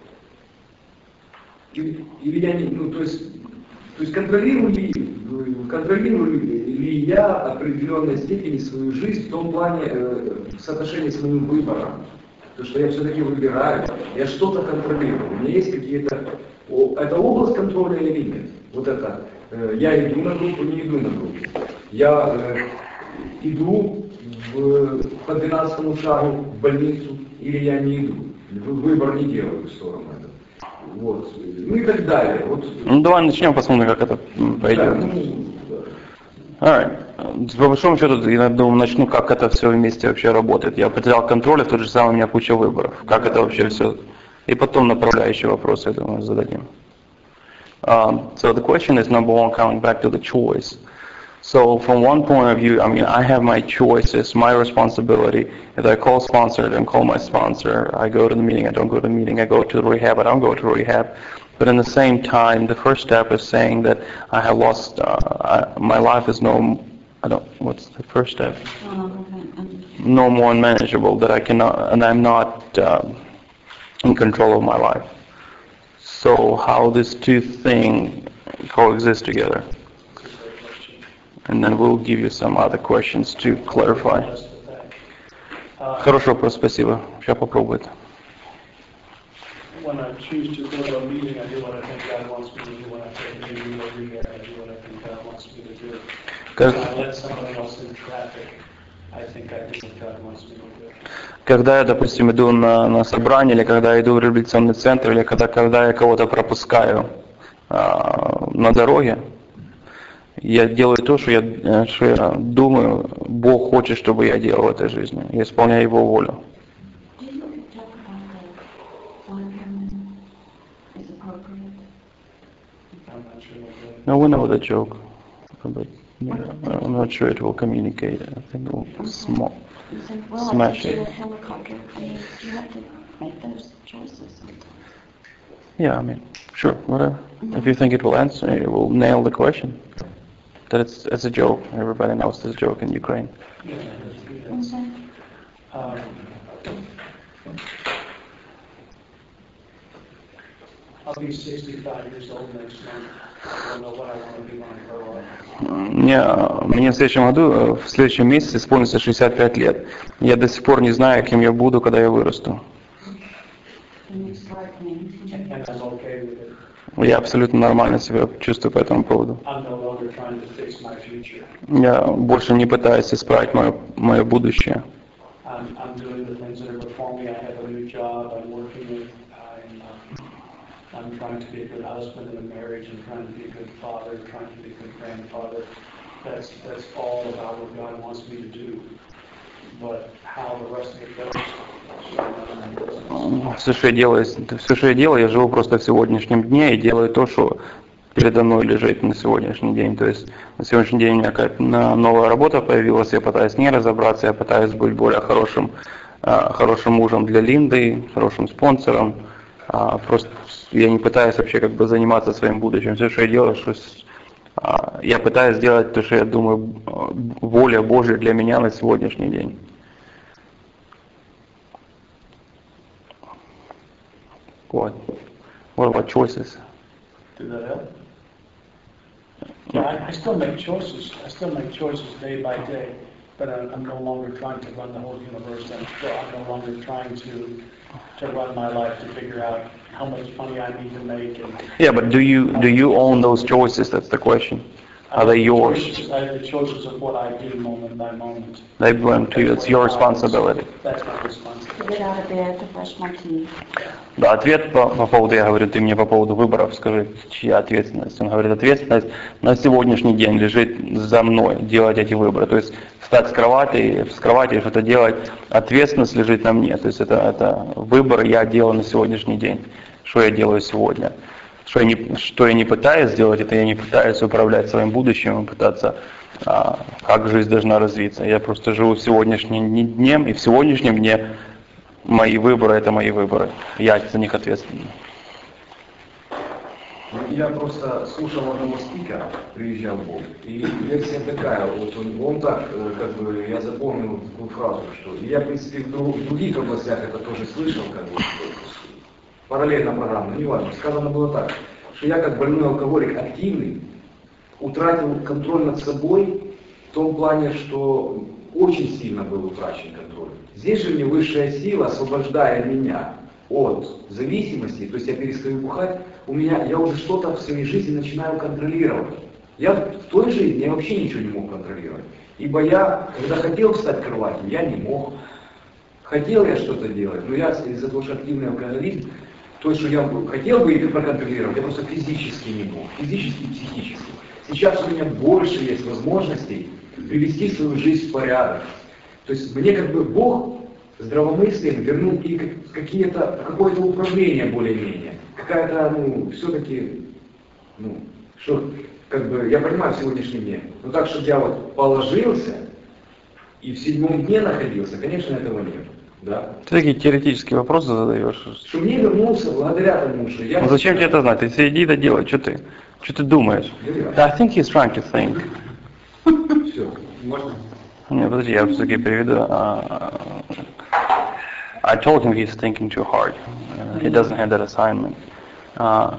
или, или я не, ну то есть, то есть контролирую ли, контролирую ли я определенной степени свою жизнь в том плане э, в соотношении с моим выбором. То, что я все-таки выбираю, я что-то контролирую. У меня есть какие-то... Это область контроля или нет? Вот это. Э, я иду на группу, не иду на группу. Я э, иду в, по двенадцатому шагу в больницу или я не иду. Выбор не делаю в сторону этого. Вот. Ну и так далее. Вот. Ну давай начнем, посмотрим, как это пойдет. Да, ну, да. Alright. По большому счету, я думаю, начну, как это все вместе вообще работает. Я потерял контроль, и в то же самое у меня куча выборов. Как это вообще все... И потом направляющие вопросы, я думаю, зададим. Um, so the question is, number one, coming back to the choice. So from one point of view, I mean, I have my choices, my responsibility. If I call sponsor, I don't call my sponsor. I go to the meeting, I don't go to the meeting. I go to the rehab, I don't go to rehab. But in the same time, the first step is saying that I have lost, uh, I, my life is no, I don't, what's the first step? No more unmanageable, that I cannot, and I'm not uh, in control of my life. So how these two things coexist together? And then we'll give you some other questions to clarify. Хороший вопрос, спасибо. Сейчас попробует. When I choose to go to a meeting, I do what I think God wants me to do. When I take a meeting over here, I do what I think God wants me to do. When I let somebody else in traffic, I think I do what God wants me to do. Когда я, допустим, иду на, на собрание, или когда я иду в реабилитационный центр, или когда, когда я кого-то пропускаю а, на дороге, я делаю то, что я, что я думаю, Бог хочет, чтобы я делал в этой жизни. Я исполняю Его волю. No, we know the joke, but yeah, I'm not sure it will communicate. I think it will small, well, smash I it. a helicopter. I mean, you have to make those choices. Yeah, I mean, sure, whatever. Mm-hmm. If you think it will answer, it will nail the question. That it's it's a joke. Everybody knows this joke in Ukraine. Mm-hmm. Um, I'll be sixty-five years old next month. I don't know what I want to be when I grow up. Мне, мне в следующем году, в следующем месяце исполнится шестьдесят пять лет. Я до сих пор не знаю, кем я буду, когда я вырасту. And I'm okay with it. Я абсолютно нормально себя чувствую по этому поводу. I'm no longer trying to fix my future. Я больше не пытаюсь исправить мое, мое будущее. I'm, I'm doing the things that are before me. I have a new job. I'm working with. I'm, um, I'm trying to be a good husband in a marriage. I'm trying to be a good father. Trying to be a good grandfather. That's that's all about what God wants me to do. But how the rest of it goes. Все, что я делаю, все, что я делаю, я живу просто в сегодняшнем дне и делаю то, что передо мной лежит на сегодняшний день. То есть на сегодняшний день у меня какая-то новая работа появилась, я пытаюсь не разобраться, я пытаюсь быть более хорошим, хорошим мужем для Линды, хорошим спонсором. Просто я не пытаюсь вообще как бы заниматься своим будущим. Все, что я делаю, что Я пытаюсь сделать то, что я думаю, воля Божья для меня на сегодняшний день. What? What about choices? Did that help? Yeah, I, I still make choices. I still make choices day by day, but I'm, I'm no longer trying to run the whole universe. I'm, still, I'm no longer trying to to run my life to figure out how much money I need to make. And yeah, but do you do you own those choices? That's the question. Are they yours? Choices, I have the choices of what I do moment by moment. They belong to you. It's your responsibility. That's my responsibility. To get out of bed, to brush my teeth. Да, ответ по, по поводу, я говорю, ты мне по поводу выборов скажи, чья ответственность. Он говорит, ответственность на сегодняшний день лежит за мной, делать эти выборы. То есть встать с кровати, с кровати что-то делать, ответственность лежит на мне. То есть это, это выбор я делаю на сегодняшний день. Что я делаю сегодня? Что я, не, что я не пытаюсь сделать, это я не пытаюсь управлять своим будущим, пытаться, а, как жизнь должна развиться. Я просто живу сегодняшним днем, и в сегодняшнем дне мои выборы — это мои выборы. Я за них ответственен. Я просто слушал одного спикера, приезжал в Бог, и лекция такая, вот он, он так, как бы, я запомнил такую фразу, что я, в принципе, в, друг, в других областях это тоже слышал, как бы, параллельно программа, не важно. Сказано было так, что я как больной алкоголик активный утратил контроль над собой в том плане, что очень сильно был утрачен контроль. Здесь же мне высшая сила, освобождая меня от зависимости, то есть я перестаю бухать, у меня, я уже что-то в своей жизни начинаю контролировать. Я в той жизни я вообще ничего не мог контролировать. Ибо я, когда хотел встать в кровати, я не мог. Хотел я что-то делать, но я из-за того, что активный алкоголизм, то, что я хотел бы это проконтролировать, я просто физически не мог, физически и психически. Сейчас у меня больше есть возможностей привести свою жизнь в порядок. То есть мне как бы Бог здравомыслием вернул и какие-то, какое-то управление более-менее. Какая-то, ну, все-таки, ну, что, как бы, я понимаю в сегодняшнем дне, но так, чтобы я вот положился и в седьмом дне находился, конечно, этого нет. Да. Ты такие теоретические вопросы задаешь. Что мне вернулся благодаря тому, что я... Ну зачем тебе это знать? Ты сиди да делай, что ты? Что ты думаешь? I think he's trying to think. Все, можно? Не, подожди, я все-таки переведу. I told him he's thinking too hard. Uh, he doesn't have that assignment. Uh,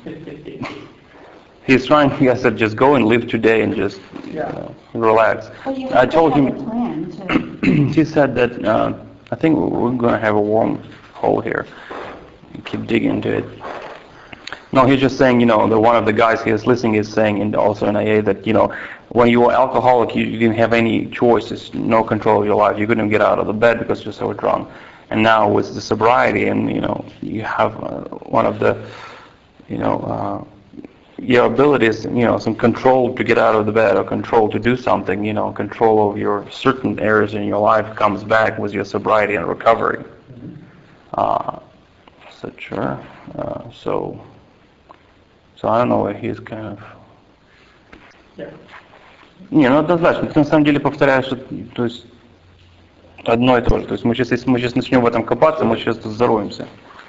he's trying, I said, just go and live today and just uh, relax. Well, you I told him, have a plan to... he said that, uh, I think we're going to have a worm hole here. Keep digging into it. No, he's just saying, you know, the one of the guys he is listening is saying, and also in A A, that, you know, when you were alcoholic, you, you didn't have any choices, no control of your life. You couldn't get out of the bed because you're so drunk. And now with the sobriety, and, you know, you have uh, one of the, you know, uh, your abilities, you know, some control to get out of the bed or control to do something, you know, control of your certain areas in your life comes back with your sobriety and recovery. Mm-hmm. Uh, so sure. Uh, so, so I don't know where he's kind of... Yeah. Не, ну однозначно. Ты на самом деле повторяешь, то есть одно и то же. То есть мы сейчас, если мы сейчас начнем в этом копаться, мы сейчас зароемся.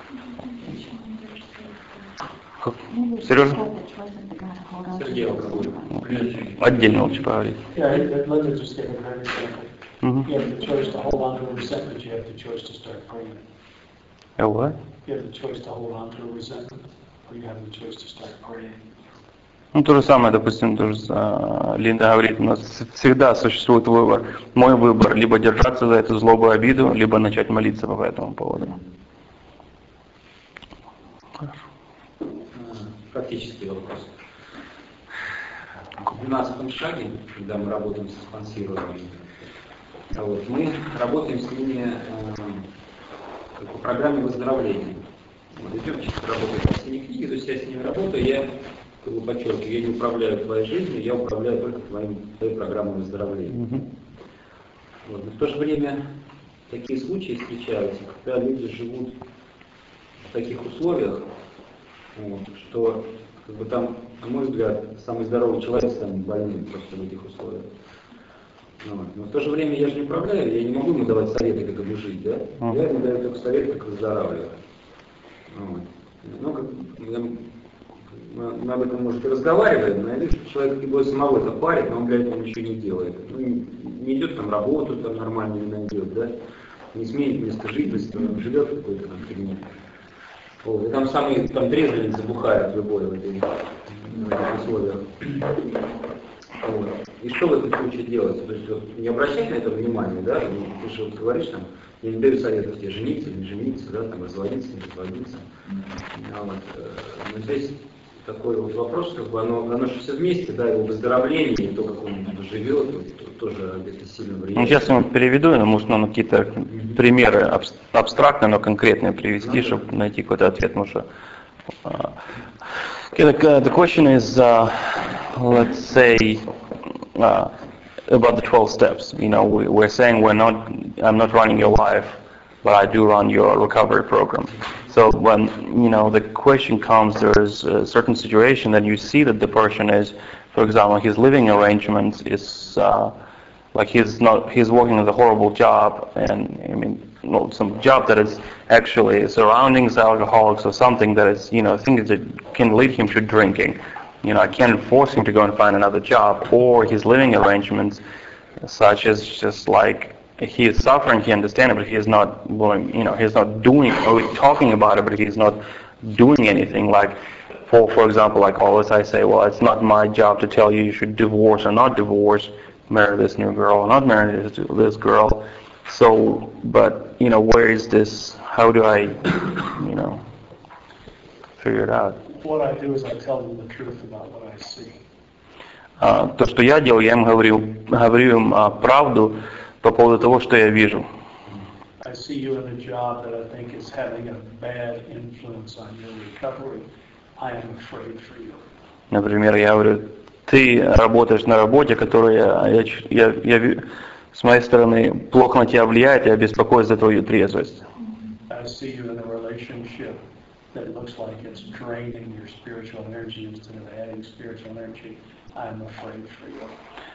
Сережа? Сергей алкоголик. Отдельно лучше поговорить. Yeah, let me just give a very example. Mm-hmm. You have the choice to hold on to a resentment, you have the choice to start praying. A what? You have the choice to hold on to a resentment, or you have the choice to start praying. Ну, то же самое, допустим, тоже uh, Линда говорит, у нас всегда существует выбор. Мой выбор, либо держаться за эту злобу и обиду, либо начать молиться по этому поводу. Практический вопрос. В двенадцатом шаге, когда мы работаем со спонсированием, вот, мы работаем с ними э, как по программе выздоровления. Вот, идем чисто работать по синей книге, то есть я с ними работаю, я как бы подчеркиваю, я не управляю твоей жизнью, я управляю только твоим, твоей программой выздоровления. Mm-hmm. Вот, но в то же время такие случаи встречаются, когда люди живут в таких условиях, вот, что как бы там, на мой взгляд, самый здоровый человек станет больным просто в этих условиях. Вот. Но в то же время я же не управляю, я не могу ему давать советы, как ему жить, да? Mm-hmm. Я ему даю только советы, как выздоравливать. Вот. Ну, как, мы, мы об этом, может, и разговариваем, но я вижу, что человек его самого это парит, но он для этого ничего не делает. Ну, не, не идет там работу, там нормально не найдет, да, не сменит место жительства, он живет в какой-то там фигне. Вот, и там самый там трезвенник забухает любой в, этой, в этих условиях. Вот. И что в этом случае делать? То есть вот, не обращать на это внимание, да, ты же вот говоришь там, я не даю советов тебе жениться или не жениться, да, там, разводиться, не разводиться. А вот, э, но здесь такой вот вопрос, как бы оно, оно же все вместе, да, его выздоровление, и то, как он живет, вот, то, тоже где-то сильно влияет. Ну, сейчас я вам переведу, но может ну, какие-то mm-hmm. примеры абс- абстрактные, но конкретные привести, ну, чтобы найти какой-то ответ. Потому что, uh, okay, the, the question is, uh, let's say, uh, about the twelve steps. You know, we, we're saying we're not, I'm not running your life, but I do run your recovery program. So when, you know, the question comes, there's a certain situation that you see that the person is, for example, his living arrangements is, uh, like he's not, he's working at a horrible job, and I mean, well, some job that is actually surrounding alcoholics or something that is, you know, things that can lead him to drinking. You know, I can't force him to go and find another job, or his living arrangements, such as just like he is suffering, he understands it, but he is not willing, you know, he's not doing, or we're talking about it, but he's not doing anything. Like, for for example, like always I say, well, it's not my job to tell you you should divorce or not divorce, marry this new girl or not marry this, this girl. So, but, you know, where is this, how do I, you know, figure it out? What I do is I tell them the truth about what I see. Uh, то, что я делал, я им говорил, говорю им uh, правду по поводу того, что я вижу. I see you in a job that I think is having a bad influence on your recovery. I am afraid for you. Например, я говорю, ты работаешь на работе, которая, я, я, я, с моей стороны, плохо на тебя влияет, я беспокоюсь за твою трезвость. I see you in a relationship that looks like it's draining your spiritual energy instead of adding spiritual energy. I'm afraid for you.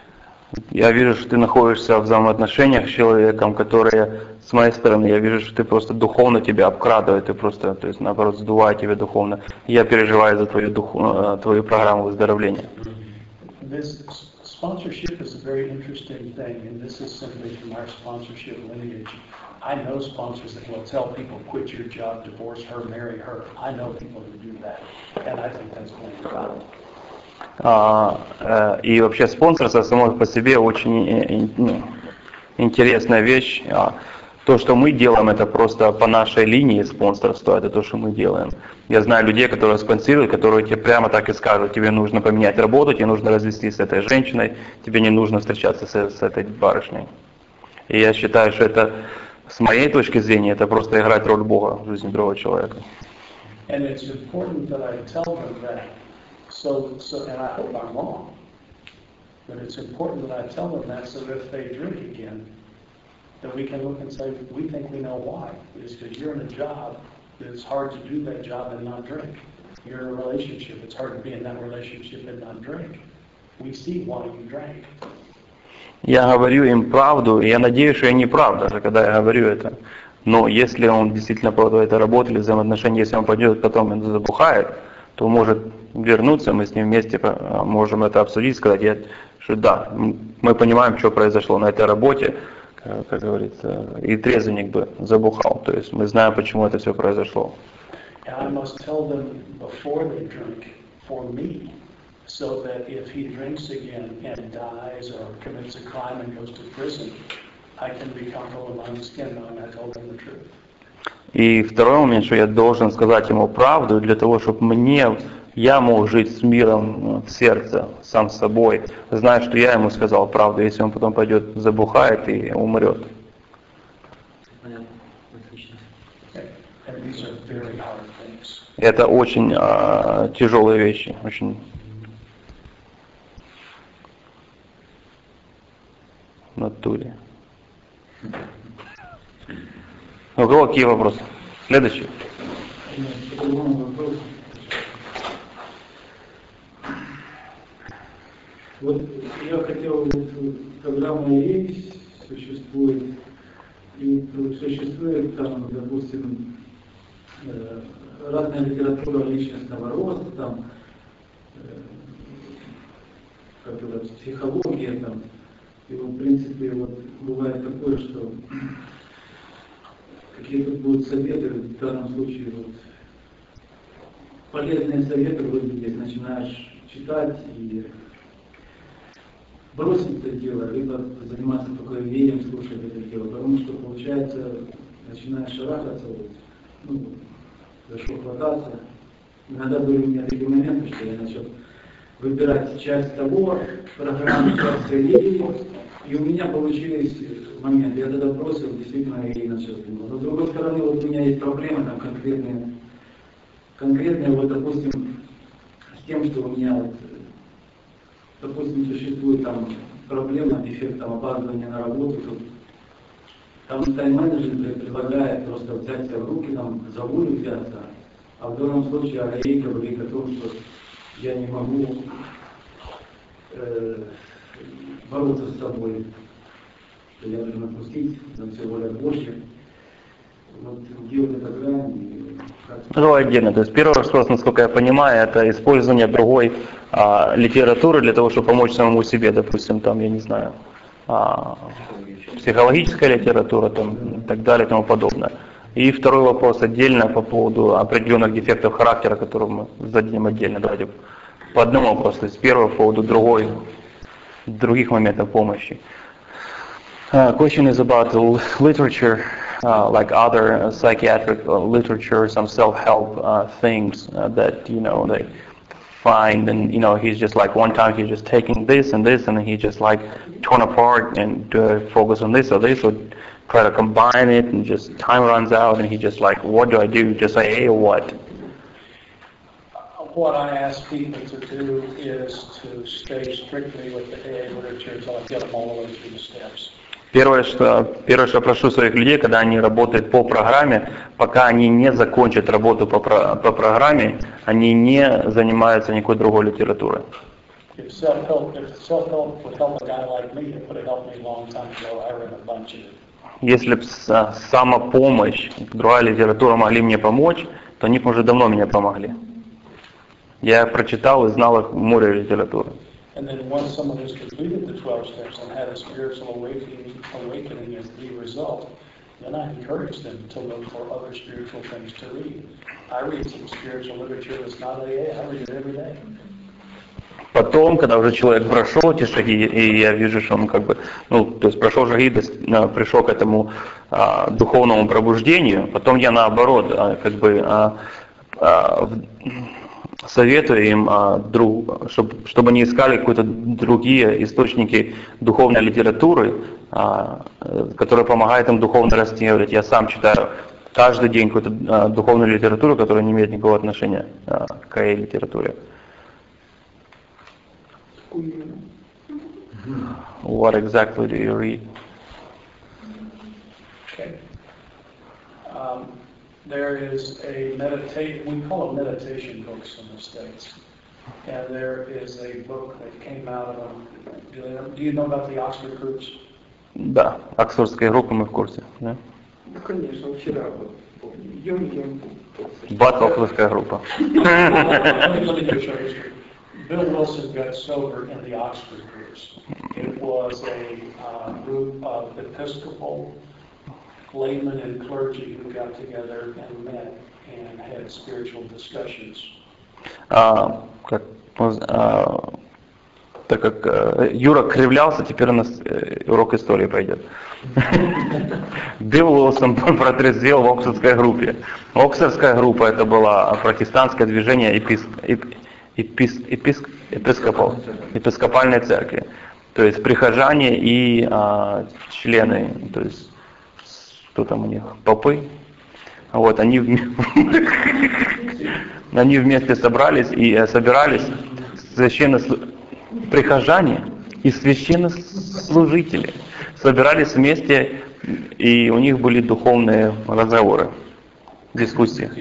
Я вижу, что ты находишься в взаимоотношениях с человеком, которые, с моей стороны, я вижу, что ты просто духовно тебя обкрадывает, ты просто, то есть, наоборот, сдувает тебя духовно. Я переживаю за твою, дух, твою программу выздоровления. This sponsorship is a very interesting thing, and this is simply from our sponsorship lineage. I know sponsors that will tell people, quit your job, divorce her, marry her. I know people who do that, and I think that's going to be problem. А, э, и вообще спонсорство само по себе очень ну, интересная вещь. А, то, что мы делаем, это просто по нашей линии спонсорства, это то, что мы делаем. Я знаю людей, которые спонсируют, которые тебе прямо так и скажут, тебе нужно поменять работу, тебе нужно развестись с этой женщиной, тебе не нужно встречаться с, с этой барышней. И я считаю, что это, с моей точки зрения, это просто играть роль Бога в жизни другого человека. And it's important that I tell them that. So, so, and I hope I'm wrong, but it's important that I tell them that so that if they drink again, that we can look and say, we think we know why. It's because you're in a job, it's hard to do that job and not drink. You're in a relationship, it's hard to be in that relationship and not drink. We see why you drank. Я говорю им правду, и я надеюсь, что я не прав, даже когда я говорю это. Но если он действительно продает эту работу или взаимоотношения, если он пойдет, потом он забухает, то может вернуться, мы с ним вместе можем это обсудить, сказать, я, что да, мы понимаем, что произошло на этой работе, как говорится, и трезвенник бы забухал, то есть мы знаем, почему это все произошло. So that if he drinks again and dies or commits a crime and goes to prison, I can be comfortable in my own skin knowing I told him the truth. И второй момент, что я должен сказать ему правду для того, чтобы мне, я мог жить с миром в сердце, сам с собой, зная, что я ему сказал правду, если он потом пойдет, забухает и умрет. Понятно, отлично. Это очень а, тяжелые вещи, очень. В натуре. У кого какие вопросы? Следующий. Вот я хотел, вот, программа «Речь» существует, и существует там, допустим, разная литература личностного роста, там, как это, психология там. И вот, в принципе, вот бывает такое, что какие тут будут советы, в данном случае вот, полезные советы вроде здесь начинаешь читать и бросить это дело, либо заниматься только верием, слушать это дело, потому что получается, начинаешь шарахаться, вот, ну, за что хвататься. Иногда были у меня такие моменты, что я начал выбирать часть того, программы, часть религии, и у меня получились моменты, я тогда бросил, действительно, и начал думать. Но с другой стороны, вот у меня есть проблемы там конкретные, конкретные, вот, допустим, с тем, что у меня, вот, допустим, существует там проблема, дефект там, опаздывания на работу, то там тайм-менеджер предлагает просто взять себя в руки, там, за волю взяться, а в данном случае Арей говорит о том, что я не могу э, бороться с собой, что я должен отпустить, на все воля Божья. Вот где вот эта грань? Ну, отдельно. То есть первый вопрос, насколько я понимаю, это использование другой а, литературы для того, чтобы помочь самому себе, допустим, там, я не знаю, а, психологическая литература, там, и так далее, и тому подобное. И второй вопрос отдельно по поводу определенных дефектов характера, которые мы зададим отдельно. Давайте по одному вопросу. То есть первый по поводу другой, других моментов помощи. Uh, question is about the literature, uh, like other uh, psychiatric uh, literature, some self-help uh, things uh, that, you know, they find, and, you know, he's just like, one time he's just taking this and this, and then he just like torn apart and uh, focus on this or this, or try to combine it, and just time runs out, and he just like, what do I do? Just say A or what? What I ask people to do is to stay strictly with the A A literature until I get them all the way through the steps. Первое, что, первое, что я прошу своих людей, когда они работают по программе, пока они не закончат работу по, по программе, они не занимаются никакой другой литературой. Если бы самопомощь, другая литература могли мне помочь, то они бы уже давно мне помогли. Я прочитал и знал море литературы. And then once someone has completed the twelve steps and had a spiritual awakening, awakening as the result, then I encourage them to look for other spiritual things to read. I read some spiritual literature that's not A A, I read it every day. Потом, когда уже человек прошел эти шаги, и я вижу, что он как бы, ну, то есть прошел шаги, пришел к этому а, духовному пробуждению, потом я наоборот, а, как бы а, а, советую им, а, друг, чтобы, чтобы они искали какие-то другие источники духовной литературы, а, которые помогают им духовно расти. Я сам читаю каждый день какую-то а, духовную литературу, которая не имеет никакого отношения а, к этой литературе. What exactly do you read? Okay. Um, there is a meditation, we call them meditation books in the States. And there is a book that came out of, do you know, do you know about the Oxford groups? Да, Оксфордская группа, мы в курсе. Да, да конечно, вчера вот. Бат Оксфордская группа. Bill Wilson got sober in the Oxford groups. It was a uh, group of Episcopal laymen and clergy who got together and met and had spiritual discussions. А, как, а, так как а, Юра кривлялся, теперь у нас э, урок истории пойдет. Билл Уилсон протрезвел в Оксфордской группе. Оксфордская группа это было протестантское движение эписк, эп, эписк, эписк, эпископал, эпископальной церкви. То есть прихожане и а, члены, то есть кто там у них, попы, вот они они вместе собрались и собирались священно прихожане и священнослужители собирались вместе, и у них были духовные разговоры, дискуссии.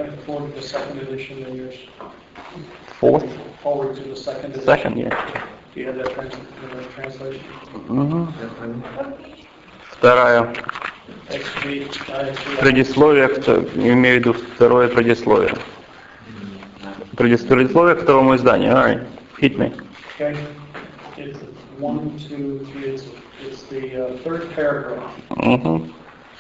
Fourth? Forward to the second edition. Second, yeah. Do you have that trans- translation? Mm-hmm. Вторая. Предисловие, имею в виду второе предисловие. предисловие к второму изданию. All right, hit me. Okay. It's one, two, three. It's, it's the uh, third paragraph. Mm-hmm.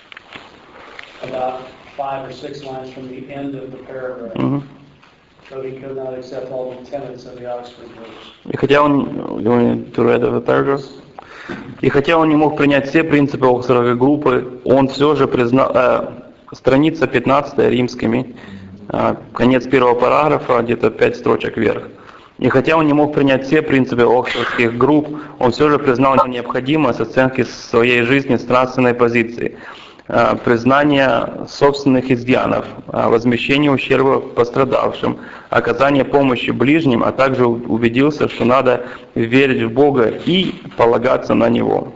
About five or six lines from the end of the paragraph. Mm-hmm. So he could not accept all the tenets of the Oxford groups. И хотя он, to read the paragraph. И хотя он не мог принять все принципы Оксфордской группы, он все же признал, э, страница пятнадцатая римскими, э, конец первого параграфа, где-то пять строчек вверх. И хотя он не мог принять все принципы Оксфордских групп, он все же признал необходимость оценки своей жизни с нравственной позиции, э, признание собственных изъянов, э, возмещение ущерба пострадавшим, оказание помощи ближним, а также убедился, что надо верить в Бога и полагаться на Него.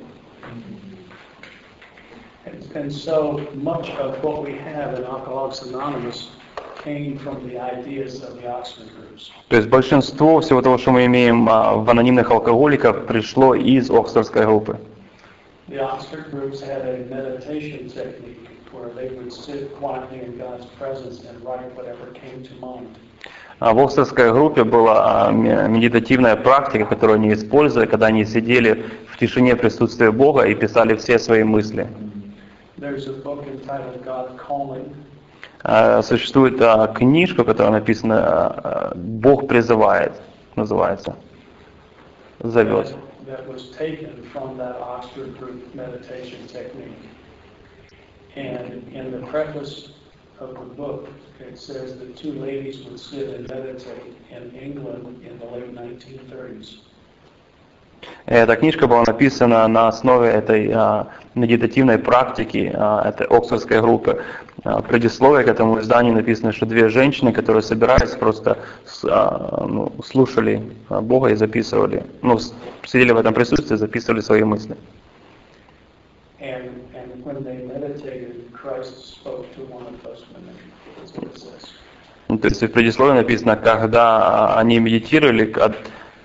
And so much of what we have in Alcoholics Anonymous came from the ideas of the Oxford groups. То есть большинство всего того, что мы имеем в анонимных алкоголиках, пришло из Оксфордской группы. The Oxford groups had a meditation technique where they would sit quietly in God's presence and write whatever came to mind. В Оксфордской группе была медитативная практика, которую они использовали, когда они сидели в тишине присутствия Бога и писали все свои мысли. Существует книжка, которая написана «Бог призывает», называется, «Зовет». Of the book, it says that two ladies would sit and meditate in England in the late nineteen thirties. Эта книжка была написана на основе этой а, медитативной практики а, этой Оксфордской группы. А, предисловие к этому изданию написано, что две женщины, которые собирались, просто а, ну, слушали Бога и записывали, ну, сидели в этом присутствии, записывали свои мысли. And, and when they meditated, Christ spoke to one of those women. That's what it says. Ну, то есть в предисловии написано, когда они медитировали, от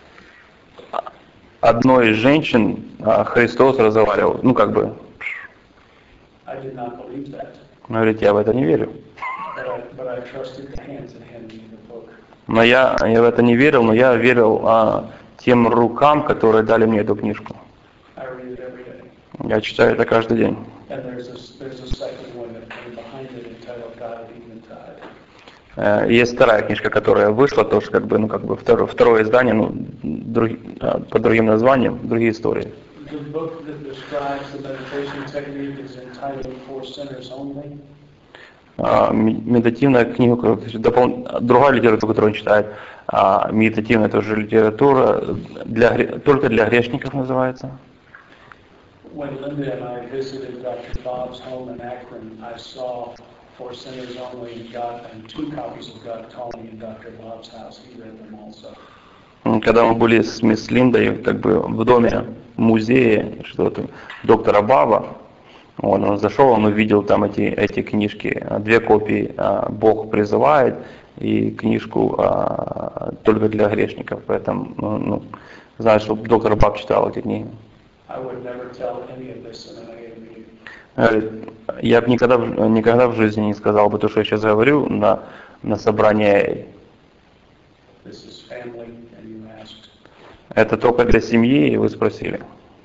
одной из женщин Христос разговаривал, ну как бы. I did not believe that. Говорит, я в это не верю. But I, but I trusted the hands that handed me the book. Но я, я в это не верил, но я верил а, тем рукам, которые дали мне эту книжку. I read it every day. Я читаю это каждый день. And there's a, there's a second one that came behind it entitled God at Eventide. Есть вторая книжка, которая вышла, тоже как бы, ну как бы второе, второе издание, ну друг, под другим названием, другие истории. The book that describes the meditation technique is entitled For Sinners Only. Медитативная книга, допол... другая литература, которую он читает, медитативная тоже литература, для, только для грешников называется. When Linda and I visited Doctor Bob's home in Akron, I saw For Sinners Only and got and two copies of God Calling in Doctor Bob's house. He read them also. Когда мы были с мисс Линдой как бы в доме музея что-то доктора Баба, он, он зашел, он увидел там эти эти книжки, две копии «Бог призывает» и книжку «Только для грешников». Поэтому, ну, ну знаю, что доктор Баб читал эти книги. Я бы никогда, никогда в жизни не сказал бы то, что я сейчас говорю на, на собрании. Это только для семьи, и вы спросили.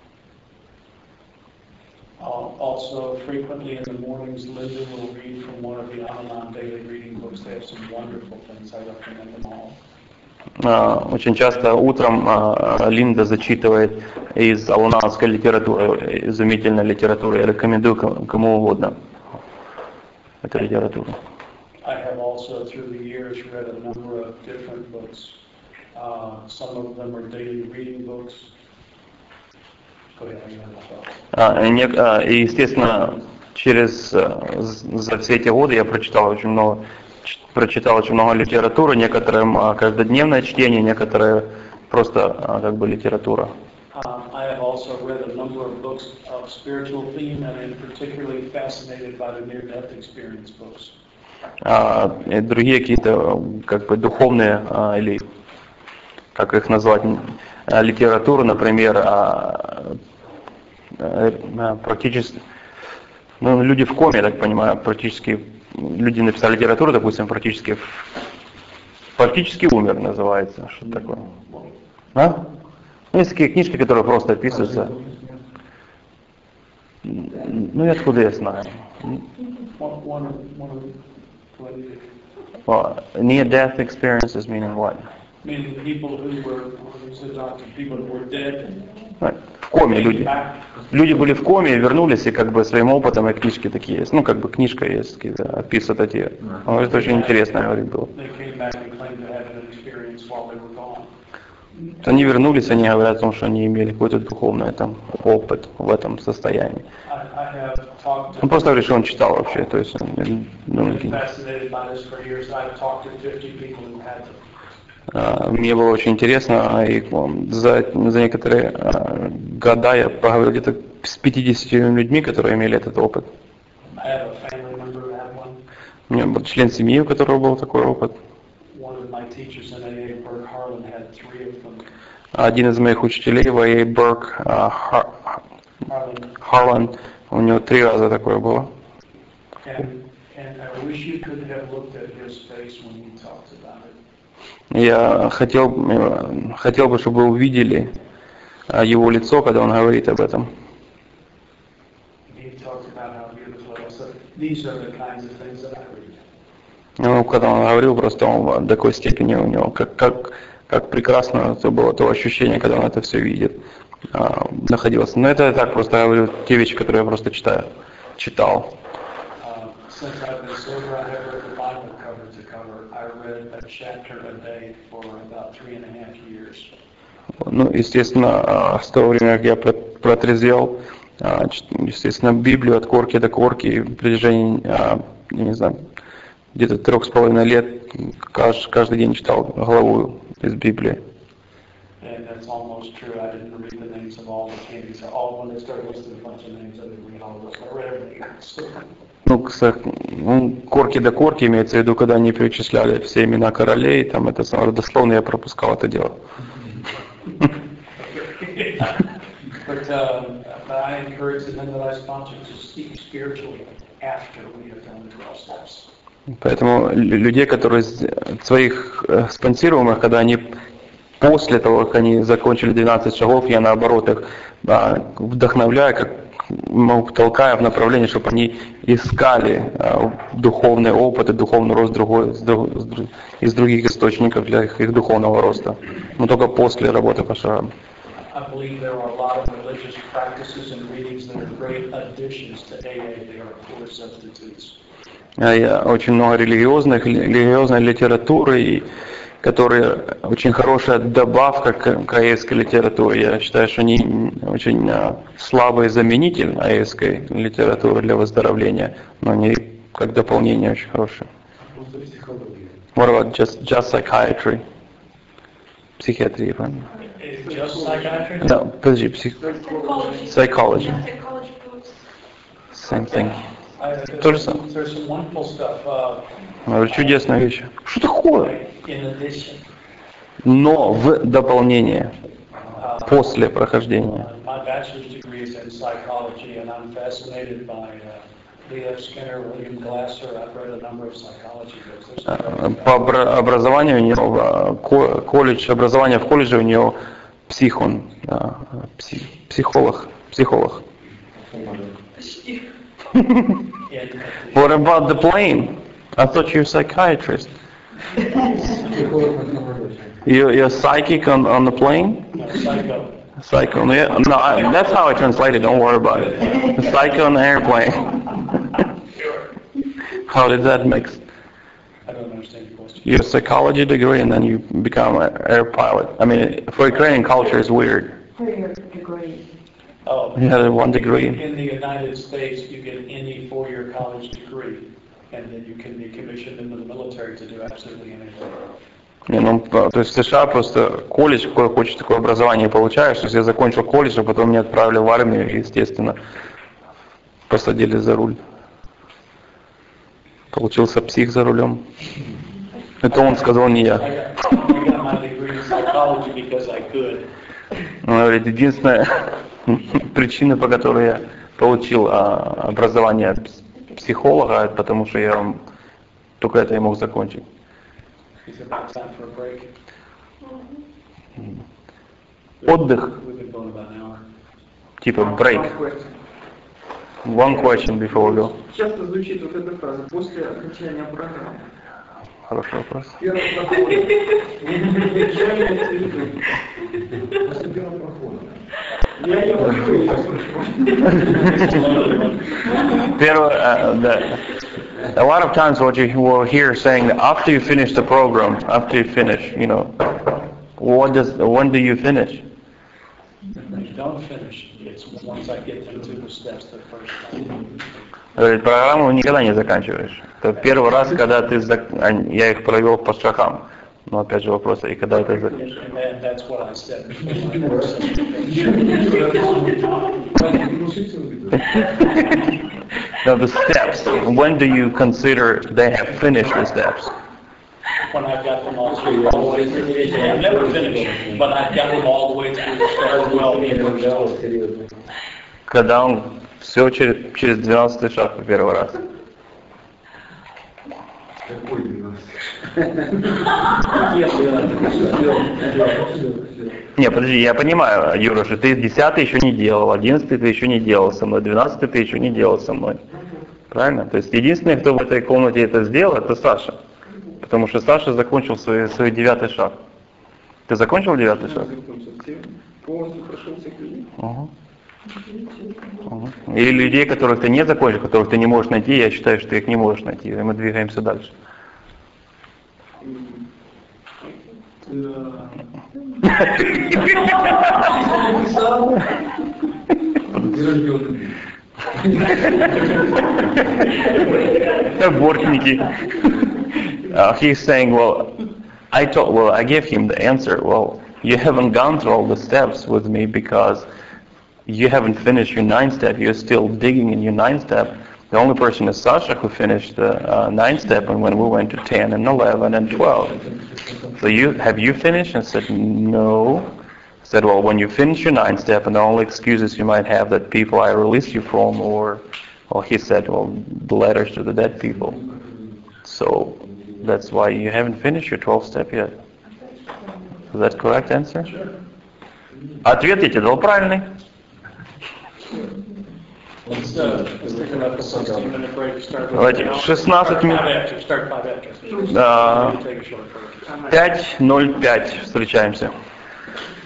Also, frequently in the mornings, Linda will read from one of the Al-Anon daily reading books. They have some wonderful things. I recommend them all. Очень часто утром Линда зачитывает из алананской литературы, изумительной литературы. Я рекомендую кому угодно эту литературу. I have also through the years read a number of different books. Uh, some of them are daily reading books. Go ahead. И, естественно, через за все эти годы я прочитал очень много прочитал очень много литературы, некоторым каждодневное чтение, некоторые просто как бы литература. I have also read a number of books of spiritual theme and I'm particularly fascinated by the near-death experience books. И другие какие-то как бы духовные или как их назвать литературу, например, практически, ну, люди в коме, я так понимаю, практически люди написали литературу, допустим, практически Фактически умер называется, что такое. А? Ну, есть такие книжки, которые просто описываются. Ну и откуда я знаю? Well, near-death experiences meaning what? Meaning people who were, people who were dead. В коме люди. Люди были в коме, вернулись, и как бы своим опытом, и книжки такие есть. Ну, как бы книжка есть, описывают эти. Ну, это очень интересно, говорит, было. Они вернулись, они говорят о том, что они имели какой-то духовный там, опыт в этом состоянии. Он просто говорит, что он читал вообще, то есть он, ну, мне было очень интересно, и за, за некоторые года я поговорил где-то с пятьюдесятью людьми, которые имели этот опыт. У меня был член семьи, у которого был такой опыт. Один из моих учителей в эй эй Берк, Харлан, у него три раза такое было. Я хотел, хотел бы, чтобы вы увидели его лицо, когда он говорит об этом. Ну, когда он говорил, просто он до такой степени у него, как, как, как прекрасно это было, то ощущение, когда он это все видит, находился. Но это я так просто говорю, те вещи, которые я просто читаю, читал. Ну, естественно, с того времени, как я протрезвел, естественно, Библию от корки до корки, в протяжении, я не знаю, где-то трех с половиной лет каждый, каждый день читал главу из Библии. Ну, ну, корки до корки имеется в виду, когда они перечисляли все имена королей, там это дословно я пропускал это дело. But, uh, but I encourage the men that I sponsor to speak spiritually after we have done the twelve steps. Поэтому людей, которые своих спонсируемых, когда они после того, как они закончили двенадцать шагов, я наоборот их вдохновляю, как толкаю в направлении, чтобы они искали духовный опыт и духовный рост другой, из других источников для их, их духовного роста. Но только после работы по шагам. I believe there are a lot of religious practices and readings that are great additions to эй эй. They are poor substitutes. Очень много религиозных, религиозной литературы, которые очень хорошая добавка к, к эй-евской литературе. Я считаю, что они очень слабый заменитель эй-евской литературы для выздоровления, но они как дополнение очень хорошие. What about just, just psychiatry? Психиатрия, правильно? Just psychiatry? Да, подожди, псих... psychology. Same thing. То же самое. Чудесная вещь. Что такое? Но в дополнение, после прохождения. По образованию у него, колледж, образование в колледже у него психон, психолог, психолог. What about the plane? I thought you're a psychiatrist. You're, you're psychic on, on the plane? No, psycho. Psycho. Yeah, no, I, that's how I translate it. Don't worry about it. Psycho on the airplane. How did that mix? I don't understand your question. Your psychology degree and then you become an air pilot. I mean, for Ukrainian culture, it's weird. For your degree. Oh, You had one degree. in the United States, you get any four-year college degree, and then you can be commissioned into the military to do absolutely anything. Не, ну, то есть в США просто колледж, какое хочешь такое образование получаешь. То есть я закончил колледж, а потом меня отправили в армию, и, естественно, посадили за руль. Получился псих за рулем. Это он сказал, не я. I got, I got my degree in psychology because I could. Он говорит, единственная причина, по которой я получил а, образование психолога, это потому что я только это и мог закончить. Is it about time for a break? Отдых, We've been going about an hour. типа break. One question before we go. Часто звучит вот эта фраза после окончания программы. Хороший вопрос. Первый проход. После первого прохода. Я ее Первый, uh, the, a lot of times what you will hear saying after you finish the program, after you finish, you know, what does, when do you finish? You don't finish. It's once I get into the steps the first time. Говорит, программу никогда не заканчиваешь. Это первый раз, когда ты, зак... я их провел по шагам. Но опять же вопрос, и когда это закончится? And that's what I said. No, the steps. When do you consider they have finished the steps? When I've got them all through, all the way through. I've never finished, but I've got them all the way through the steps well. Когда он все через, через двенадцатый шаг по первый раз. Какой двенадцатый? Не, подожди, я понимаю, Юра, что ты десятый еще не делал, одиннадцатый ты еще не делал со мной, двенадцатый ты еще не делал со мной. Правильно? То есть единственный, кто в этой комнате это сделал, это Саша. Потому что Саша закончил свой, свой девятый шаг. Ты закончил девятый шаг? Полностью прошел всех людей. Угу. Угу. И людей, которых ты не закончил, которых ты не можешь найти, я считаю, что ты их не можешь найти. И мы двигаемся дальше. Бортники. Uh, he's saying, well, I told, well, I gave him the answer. Well, you haven't gone through all the steps with me because you haven't finished your ninth step. You're still digging in your ninth step. The only person is Sasha who finished the uh, ninth step, and when we went to ten and eleven and twelve. So you have you finished? And I said, no. I said, well, when you finish your ninth step, and the only excuses you might have that people I released you from, or, well, he said, well, the letters to the dead people. So that's why you haven't finished your twelfth step yet. Is that correct answer? Ответ я тебе дал правильный. Let's, uh, let's take another sixteen minute break. Start with Давайте шестнадцать минут. Start five after. пять ноль пять встречаемся.